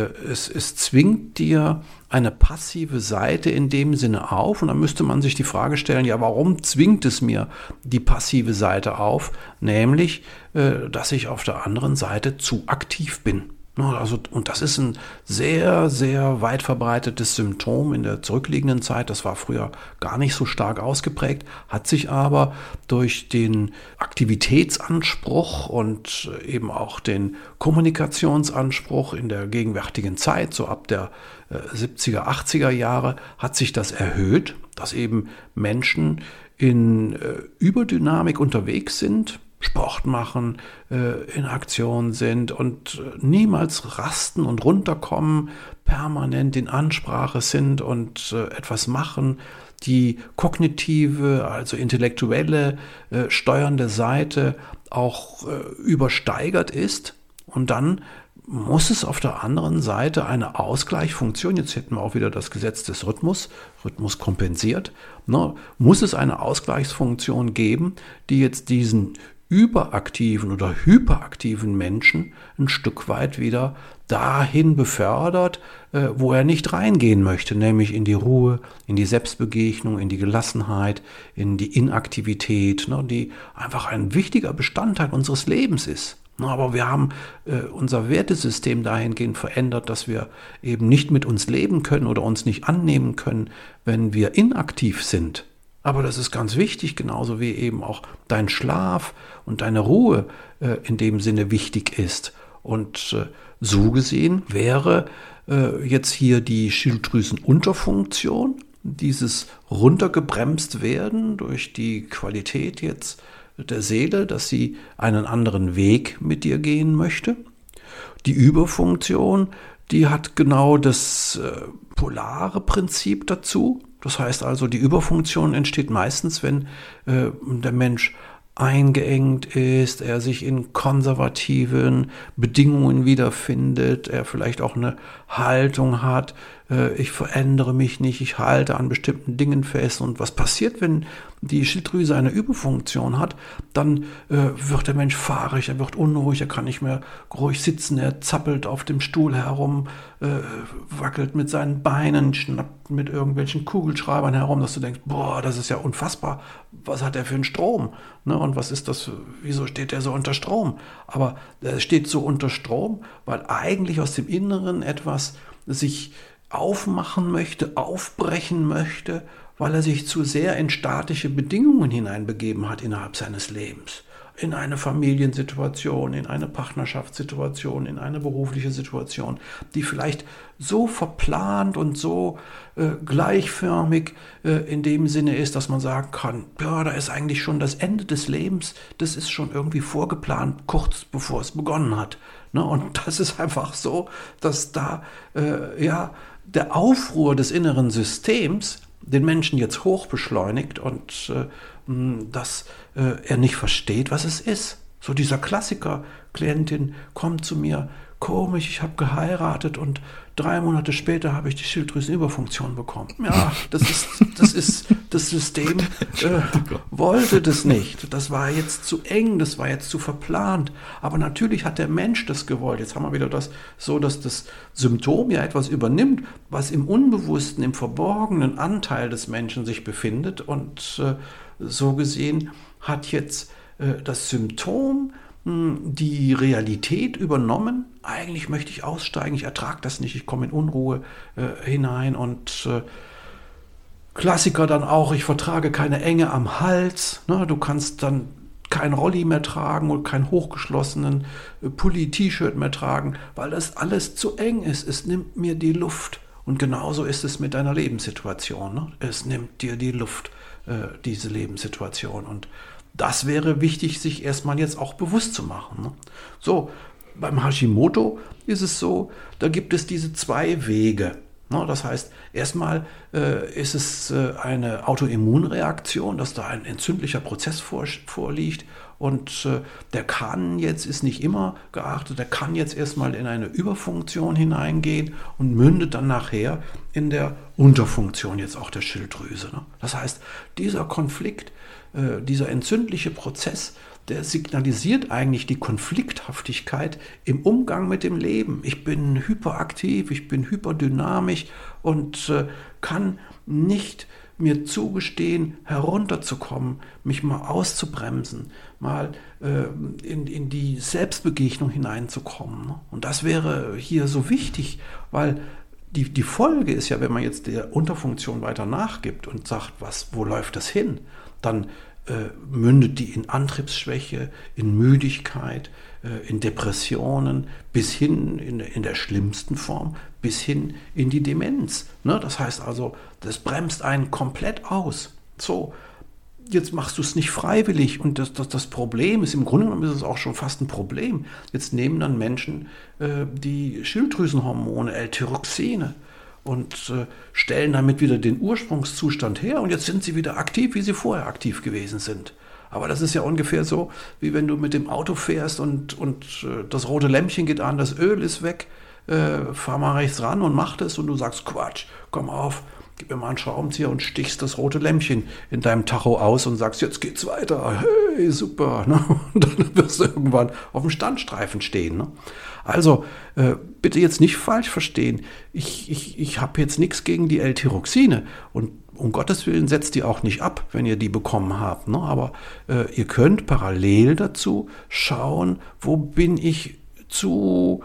B: es zwingt dir eine passive Seite in dem Sinne auf. Und dann müsste man sich die Frage stellen, ja, warum zwingt es mir die passive Seite auf? Nämlich, dass ich auf der anderen Seite zu aktiv bin. Also, und das ist ein sehr, sehr weit verbreitetes Symptom in der zurückliegenden Zeit. Das war früher gar nicht so stark ausgeprägt, hat sich aber durch den Aktivitätsanspruch und eben auch den Kommunikationsanspruch in der gegenwärtigen Zeit, so ab der 70er, 80er Jahre, hat sich das erhöht, dass eben Menschen in Überdynamik unterwegs sind, Sport machen, in Aktion sind und niemals rasten und runterkommen, permanent in Ansprache sind und etwas machen. Die kognitive, also intellektuelle, steuernde Seite auch übersteigert ist. Und dann muss es auf der anderen Seite eine Ausgleichsfunktion, jetzt hätten wir auch wieder das Gesetz des Rhythmus kompensiert, muss es eine Ausgleichsfunktion geben, die jetzt diesen überaktiven oder hyperaktiven Menschen ein Stück weit wieder dahin befördert, wo er nicht reingehen möchte, nämlich in die Ruhe, in die Selbstbegegnung, in die Gelassenheit, in die Inaktivität, die einfach ein wichtiger Bestandteil unseres Lebens ist. Aber wir haben unser Wertesystem dahingehend verändert, dass wir eben nicht mit uns leben können oder uns nicht annehmen können, wenn wir inaktiv sind. Aber das ist ganz wichtig, genauso wie eben auch dein Schlaf und deine Ruhe in dem Sinne wichtig ist. Und so gesehen wäre jetzt hier die Schilddrüsenunterfunktion, dieses runtergebremst werden durch die Qualität jetzt der Seele, dass sie einen anderen Weg mit dir gehen möchte. Die Überfunktion, die hat genau das polare Prinzip dazu. Das heißt also, die Überfunktion entsteht meistens, wenn der Mensch eingeengt ist, er sich in konservativen Bedingungen wiederfindet, er vielleicht auch eine Haltung hat, ich verändere mich nicht, ich halte an bestimmten Dingen fest. Und was passiert, wenn die Schilddrüse eine Überfunktion hat? Dann wird der Mensch fahrig, er wird unruhig, er kann nicht mehr ruhig sitzen, er zappelt auf dem Stuhl herum, wackelt mit seinen Beinen, schnappt mit irgendwelchen Kugelschreibern herum, dass du denkst, boah, das ist ja unfassbar, was hat er für einen Strom? Und was ist das, wieso steht er so unter Strom? Aber er steht so unter Strom, weil eigentlich aus dem Inneren etwas sich aufmachen möchte, aufbrechen möchte, weil er sich zu sehr in statische Bedingungen hineinbegeben hat innerhalb seines Lebens. In eine Familiensituation, in eine Partnerschaftssituation, in eine berufliche Situation, die vielleicht so verplant und so gleichförmig in dem Sinne ist, dass man sagen kann, ja, da ist eigentlich schon das Ende des Lebens, das ist schon irgendwie vorgeplant, kurz bevor es begonnen hat. Und das ist einfach so, dass da der Aufruhr des inneren Systems den Menschen jetzt hoch beschleunigt und dass er nicht versteht, was es ist. So dieser Klassiker, Klientin kommt zu mir, komisch, ich habe geheiratet und 3 Monate später habe ich die Schilddrüsenüberfunktion bekommen. Ja, das System wollte das nicht. Das war jetzt zu eng, das war jetzt zu verplant. Aber natürlich hat der Mensch das gewollt. Jetzt haben wir wieder das so, dass das Symptom ja etwas übernimmt, was im unbewussten, im verborgenen Anteil des Menschen sich befindet. Und so gesehen hat jetzt das Symptom die Realität übernommen. Eigentlich möchte ich aussteigen, ich ertrage das nicht, ich komme in Unruhe hinein und Klassiker dann auch, ich vertrage keine Enge am Hals. Ne? Du kannst dann kein Rolli mehr tragen und kein hochgeschlossenen Pulli-T-Shirt mehr tragen, weil das alles zu eng ist. Es nimmt mir die Luft. Und genauso ist es mit deiner Lebenssituation. Ne? Es nimmt dir die Luft, diese Lebenssituation. Und das wäre wichtig, sich erstmal jetzt auch bewusst zu machen. Ne? So, beim Hashimoto ist es so, da gibt es diese 2 Wege. Ne? Das heißt, erstmal ist es eine Autoimmunreaktion, dass da ein entzündlicher Prozess vorliegt. Und der kann jetzt, ist nicht immer geachtet, der kann jetzt erstmal in eine Überfunktion hineingehen und mündet dann nachher in der Unterfunktion jetzt auch der Schilddrüse. Ne? Das heißt, dieser Konflikt, dieser entzündliche Prozess, der signalisiert eigentlich die Konflikthaftigkeit im Umgang mit dem Leben. Ich bin hyperaktiv, ich bin hyperdynamisch und kann nicht mir zugestehen, herunterzukommen, mich mal auszubremsen, mal in die Selbstbegegnung hineinzukommen. Und das wäre hier so wichtig, weil die Folge ist ja, wenn man jetzt der Unterfunktion weiter nachgibt und sagt, wo läuft das hin, dann mündet die in Antriebsschwäche, in Müdigkeit, in Depressionen, bis hin in der schlimmsten Form, bis hin in die Demenz. Ne? Das heißt also, das bremst einen komplett aus. So, jetzt machst du es nicht freiwillig und das Problem ist, im Grunde genommen ist es auch schon fast ein Problem. Jetzt nehmen dann Menschen die Schilddrüsenhormone, L-Tyroxine, und stellen damit wieder den Ursprungszustand her und jetzt sind sie wieder aktiv, wie sie vorher aktiv gewesen sind. Aber das ist ja ungefähr so, wie wenn du mit dem Auto fährst und das rote Lämpchen geht an, das Öl ist weg, fahr mal rechts ran und mach das und du sagst, Quatsch, komm auf, gib mir mal einen Schraubenzieher und stichst das rote Lämpchen in deinem Tacho aus und sagst, jetzt geht's weiter, hey, super. Ne? Und dann wirst du irgendwann auf dem Standstreifen stehen. Ne? Also bitte jetzt nicht falsch verstehen, ich habe jetzt nichts gegen die L-Tyroxine und um Gottes Willen setzt die auch nicht ab, wenn ihr die bekommen habt. Ne? Aber ihr könnt parallel dazu schauen, wo bin ich zu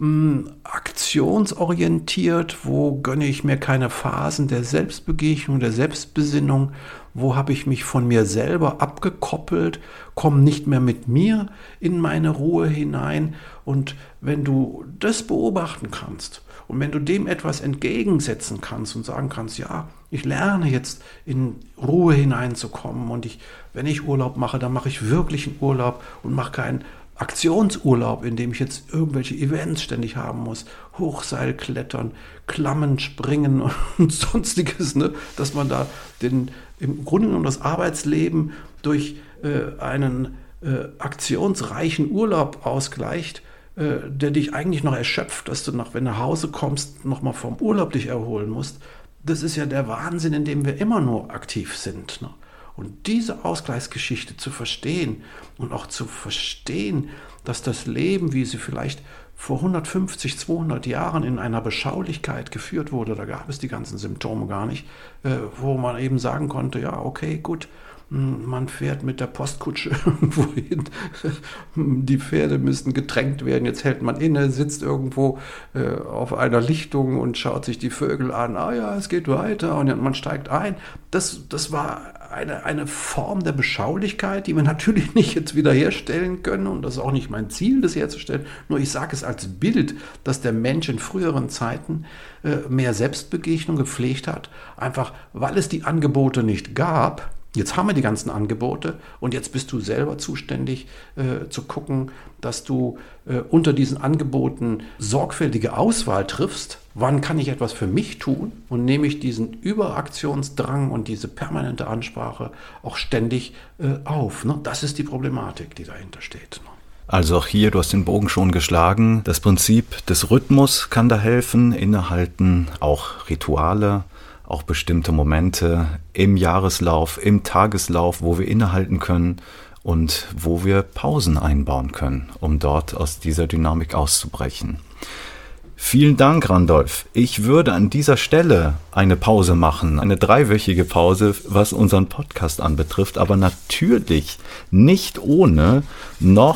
B: aktionsorientiert, wo gönne ich mir keine Phasen der Selbstbegegnung, der Selbstbesinnung, wo habe ich mich von mir selber abgekoppelt, komme nicht mehr mit mir in meine Ruhe hinein. Und wenn du das beobachten kannst und wenn du dem etwas entgegensetzen kannst und sagen kannst, ja, ich lerne jetzt in Ruhe hineinzukommen und wenn ich Urlaub mache, dann mache ich wirklich einen Urlaub und mache keinen Aktionsurlaub, in dem ich jetzt irgendwelche Events ständig haben muss, Hochseil klettern, Klammen springen und sonstiges, ne? Dass man da im Grunde genommen das Arbeitsleben durch einen aktionsreichen Urlaub ausgleicht, der dich eigentlich noch erschöpft, dass du wenn du nach Hause kommst, nochmal vom Urlaub dich erholen musst. Das ist ja der Wahnsinn, in dem wir immer nur aktiv sind, ne? Und diese Ausgleichsgeschichte zu verstehen und auch zu verstehen, dass das Leben, wie sie vielleicht vor 150, 200 Jahren in einer Beschaulichkeit geführt wurde, da gab es die ganzen Symptome gar nicht, wo man eben sagen konnte, ja, okay, gut, man fährt mit der Postkutsche irgendwo hin, die Pferde müssen getränkt werden, jetzt hält man inne, sitzt irgendwo auf einer Lichtung und schaut sich die Vögel an, ja, es geht weiter und man steigt ein. Das war eine Form der Beschaulichkeit, die wir natürlich nicht jetzt wiederherstellen können und das ist auch nicht mein Ziel, das herzustellen, nur ich sage es als Bild, dass der Mensch in früheren Zeiten mehr Selbstbegegnung gepflegt hat, einfach weil es die Angebote nicht gab. Jetzt haben wir die ganzen Angebote und jetzt bist du selber zuständig zu gucken, dass du unter diesen Angeboten sorgfältige Auswahl triffst. Wann kann ich etwas für mich tun und nehme ich diesen Überaktionsdrang und diese permanente Ansprache auch ständig auf. Ne? Das ist die Problematik, die dahinter steht. Ne?
A: Also auch hier, du hast den Bogen schon geschlagen. Das Prinzip des Rhythmus kann da helfen, innehalten, auch Rituale. Auch bestimmte Momente im Jahreslauf, im Tageslauf, wo wir innehalten können und wo wir Pausen einbauen können, um dort aus dieser Dynamik auszubrechen. Vielen Dank, Randolph. Ich würde an dieser Stelle eine Pause machen, eine 3-wöchige Pause, was unseren Podcast anbetrifft, aber natürlich nicht ohne noch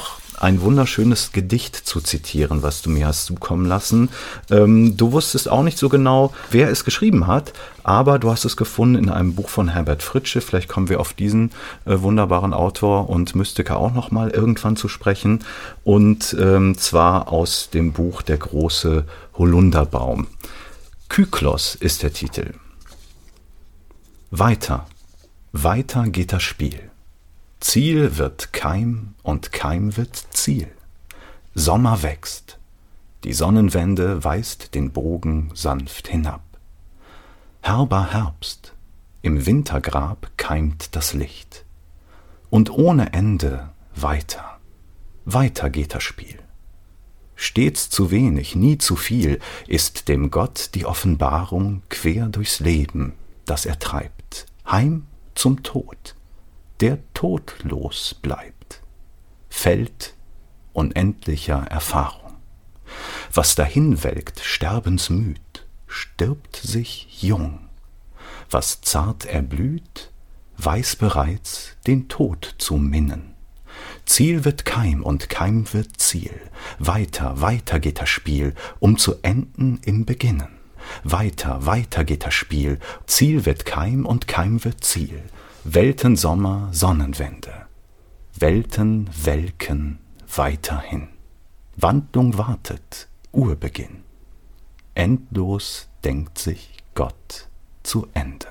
A: ein wunderschönes Gedicht zu zitieren, was du mir hast zukommen lassen. Du wusstest auch nicht so genau, wer es geschrieben hat, aber du hast es gefunden in einem Buch von Herbert Fritzsche. Vielleicht kommen wir auf diesen wunderbaren Autor und Mystiker auch noch mal irgendwann zu sprechen. Und zwar aus dem Buch Der große Holunderbaum. Kyklos ist der Titel. Weiter, weiter geht das Spiel. Ziel wird Keim und Keim wird Ziel. Sommer wächst. Die Sonnenwende weist den Bogen sanft hinab. Herber Herbst, im Wintergrab keimt das Licht. Und ohne Ende weiter, weiter geht das Spiel. Stets zu wenig, nie zu viel, ist dem Gott die Offenbarung quer durchs Leben, das er treibt, heim zum Tod, der todlos bleibt. Feld unendlicher Erfahrung. Was dahin welkt, sterbensmüd, stirbt sich jung. Was zart erblüht, weiß bereits den Tod zu minnen. Ziel wird Keim und Keim wird Ziel. Weiter, weiter geht das Spiel, um zu enden im Beginnen. Weiter, weiter geht das Spiel. Ziel wird Keim und Keim wird Ziel. Weltensommer, Sonnenwende. Welten welken weiterhin. Wandlung wartet, Urbeginn. Endlos denkt sich Gott zu Ende.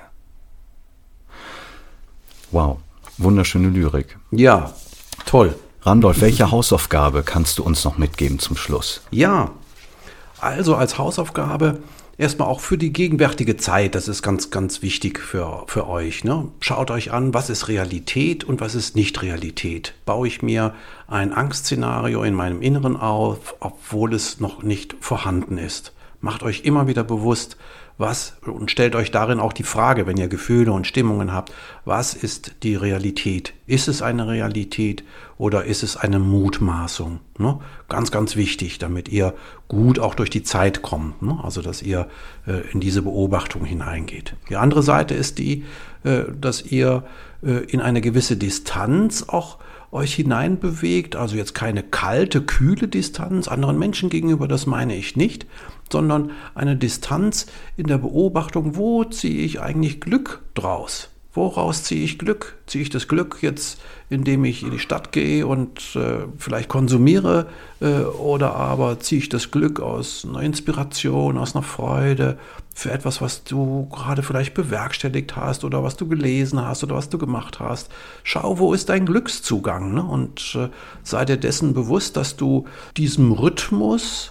A: Wow, wunderschöne Lyrik.
B: Ja, toll.
A: Randolph, welche Hausaufgabe kannst du uns noch mitgeben zum Schluss?
B: Ja, also als Hausaufgabe erstmal auch für die gegenwärtige Zeit, das ist ganz, ganz wichtig für euch. Ne? Schaut euch an, was ist Realität und was ist nicht Realität. Baue ich mir ein Angstszenario in meinem Inneren auf, obwohl es noch nicht vorhanden ist. Macht euch immer wieder bewusst, was, und stellt euch darin auch die Frage, wenn ihr Gefühle und Stimmungen habt, was ist die Realität? Ist es eine Realität oder ist es eine Mutmaßung? Ne? Ganz, ganz wichtig, damit ihr gut auch durch die Zeit kommt, ne? Also dass ihr in diese Beobachtung hineingeht. Die andere Seite ist die, dass ihr in eine gewisse Distanz auch euch hineinbewegt, also jetzt keine kalte, kühle Distanz anderen Menschen gegenüber, das meine ich nicht, sondern eine Distanz in der Beobachtung, wo ziehe ich eigentlich Glück draus? Woraus ziehe ich Glück? Ziehe ich das Glück jetzt, indem ich in die Stadt gehe und vielleicht konsumiere, oder aber ziehe ich das Glück aus einer Inspiration, aus einer Freude für etwas, was du gerade vielleicht bewerkstelligt hast oder was du gelesen hast oder was du gemacht hast. Schau, wo ist dein Glückszugang, ne? Und sei dir dessen bewusst, dass du diesem Rhythmus,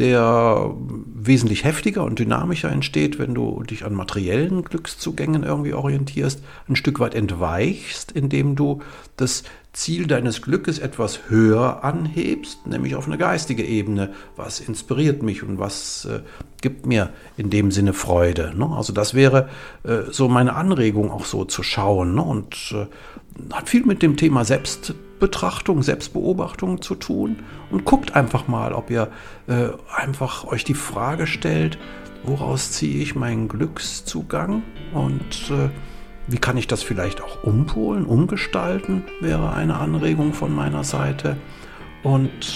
B: der wesentlich heftiger und dynamischer entsteht, wenn du dich an materiellen Glückszugängen irgendwie orientierst, ein Stück weit entweichst, indem du das Ziel deines Glückes etwas höher anhebst, nämlich auf eine geistige Ebene. Was inspiriert mich und was gibt mir in dem Sinne Freude? Ne? Also das wäre so meine Anregung, auch so zu schauen, ne? Und hat viel mit dem Thema Selbstbetrachtung, Selbstbeobachtung zu tun. Und guckt einfach mal, ob ihr einfach euch die Frage stellt, woraus ziehe ich meinen Glückszugang und wie kann ich das vielleicht auch umpolen, umgestalten, wäre eine Anregung von meiner Seite. Und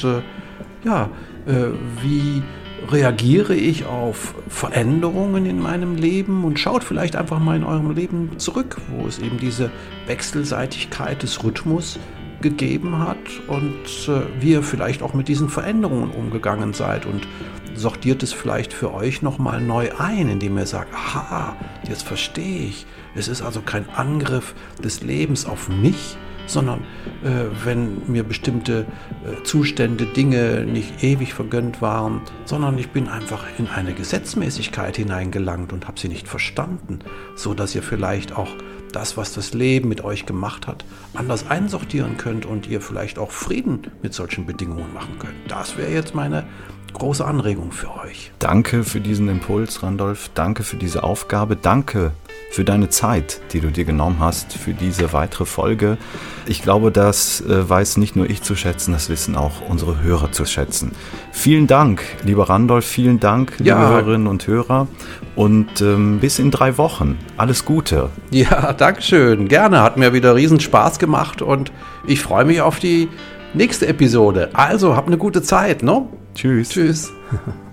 B: wie reagiere ich auf Veränderungen in meinem Leben und schaut vielleicht einfach mal in eurem Leben zurück, wo es eben diese Wechselseitigkeit des Rhythmus gegeben hat und wie ihr vielleicht auch mit diesen Veränderungen umgegangen seid und sortiert es vielleicht für euch nochmal neu ein, indem ihr sagt, aha, jetzt verstehe ich. Es ist also kein Angriff des Lebens auf mich, sondern wenn mir bestimmte Zustände, Dinge nicht ewig vergönnt waren, sondern ich bin einfach in eine Gesetzmäßigkeit hineingelangt und habe sie nicht verstanden, so dass ihr vielleicht auch das, was das Leben mit euch gemacht hat, anders einsortieren könnt und ihr vielleicht auch Frieden mit solchen Bedingungen machen könnt. Das wäre jetzt meine große Anregung für euch.
A: Danke für diesen Impuls, Randolph. Danke für diese Aufgabe. Danke für deine Zeit, die du dir genommen hast für diese weitere Folge. Ich glaube, das weiß nicht nur ich zu schätzen, das wissen auch unsere Hörer zu schätzen. Vielen Dank, lieber Randolph. Vielen Dank, liebe Hörerinnen und Hörer. Und bis in 3 Wochen. Alles Gute.
B: Ja, danke schön. Gerne. Hat mir wieder riesen Spaß gemacht und ich freue mich auf die nächste Episode. Also, habt eine gute Zeit, ne?
A: Tschüss.
B: Tschüss.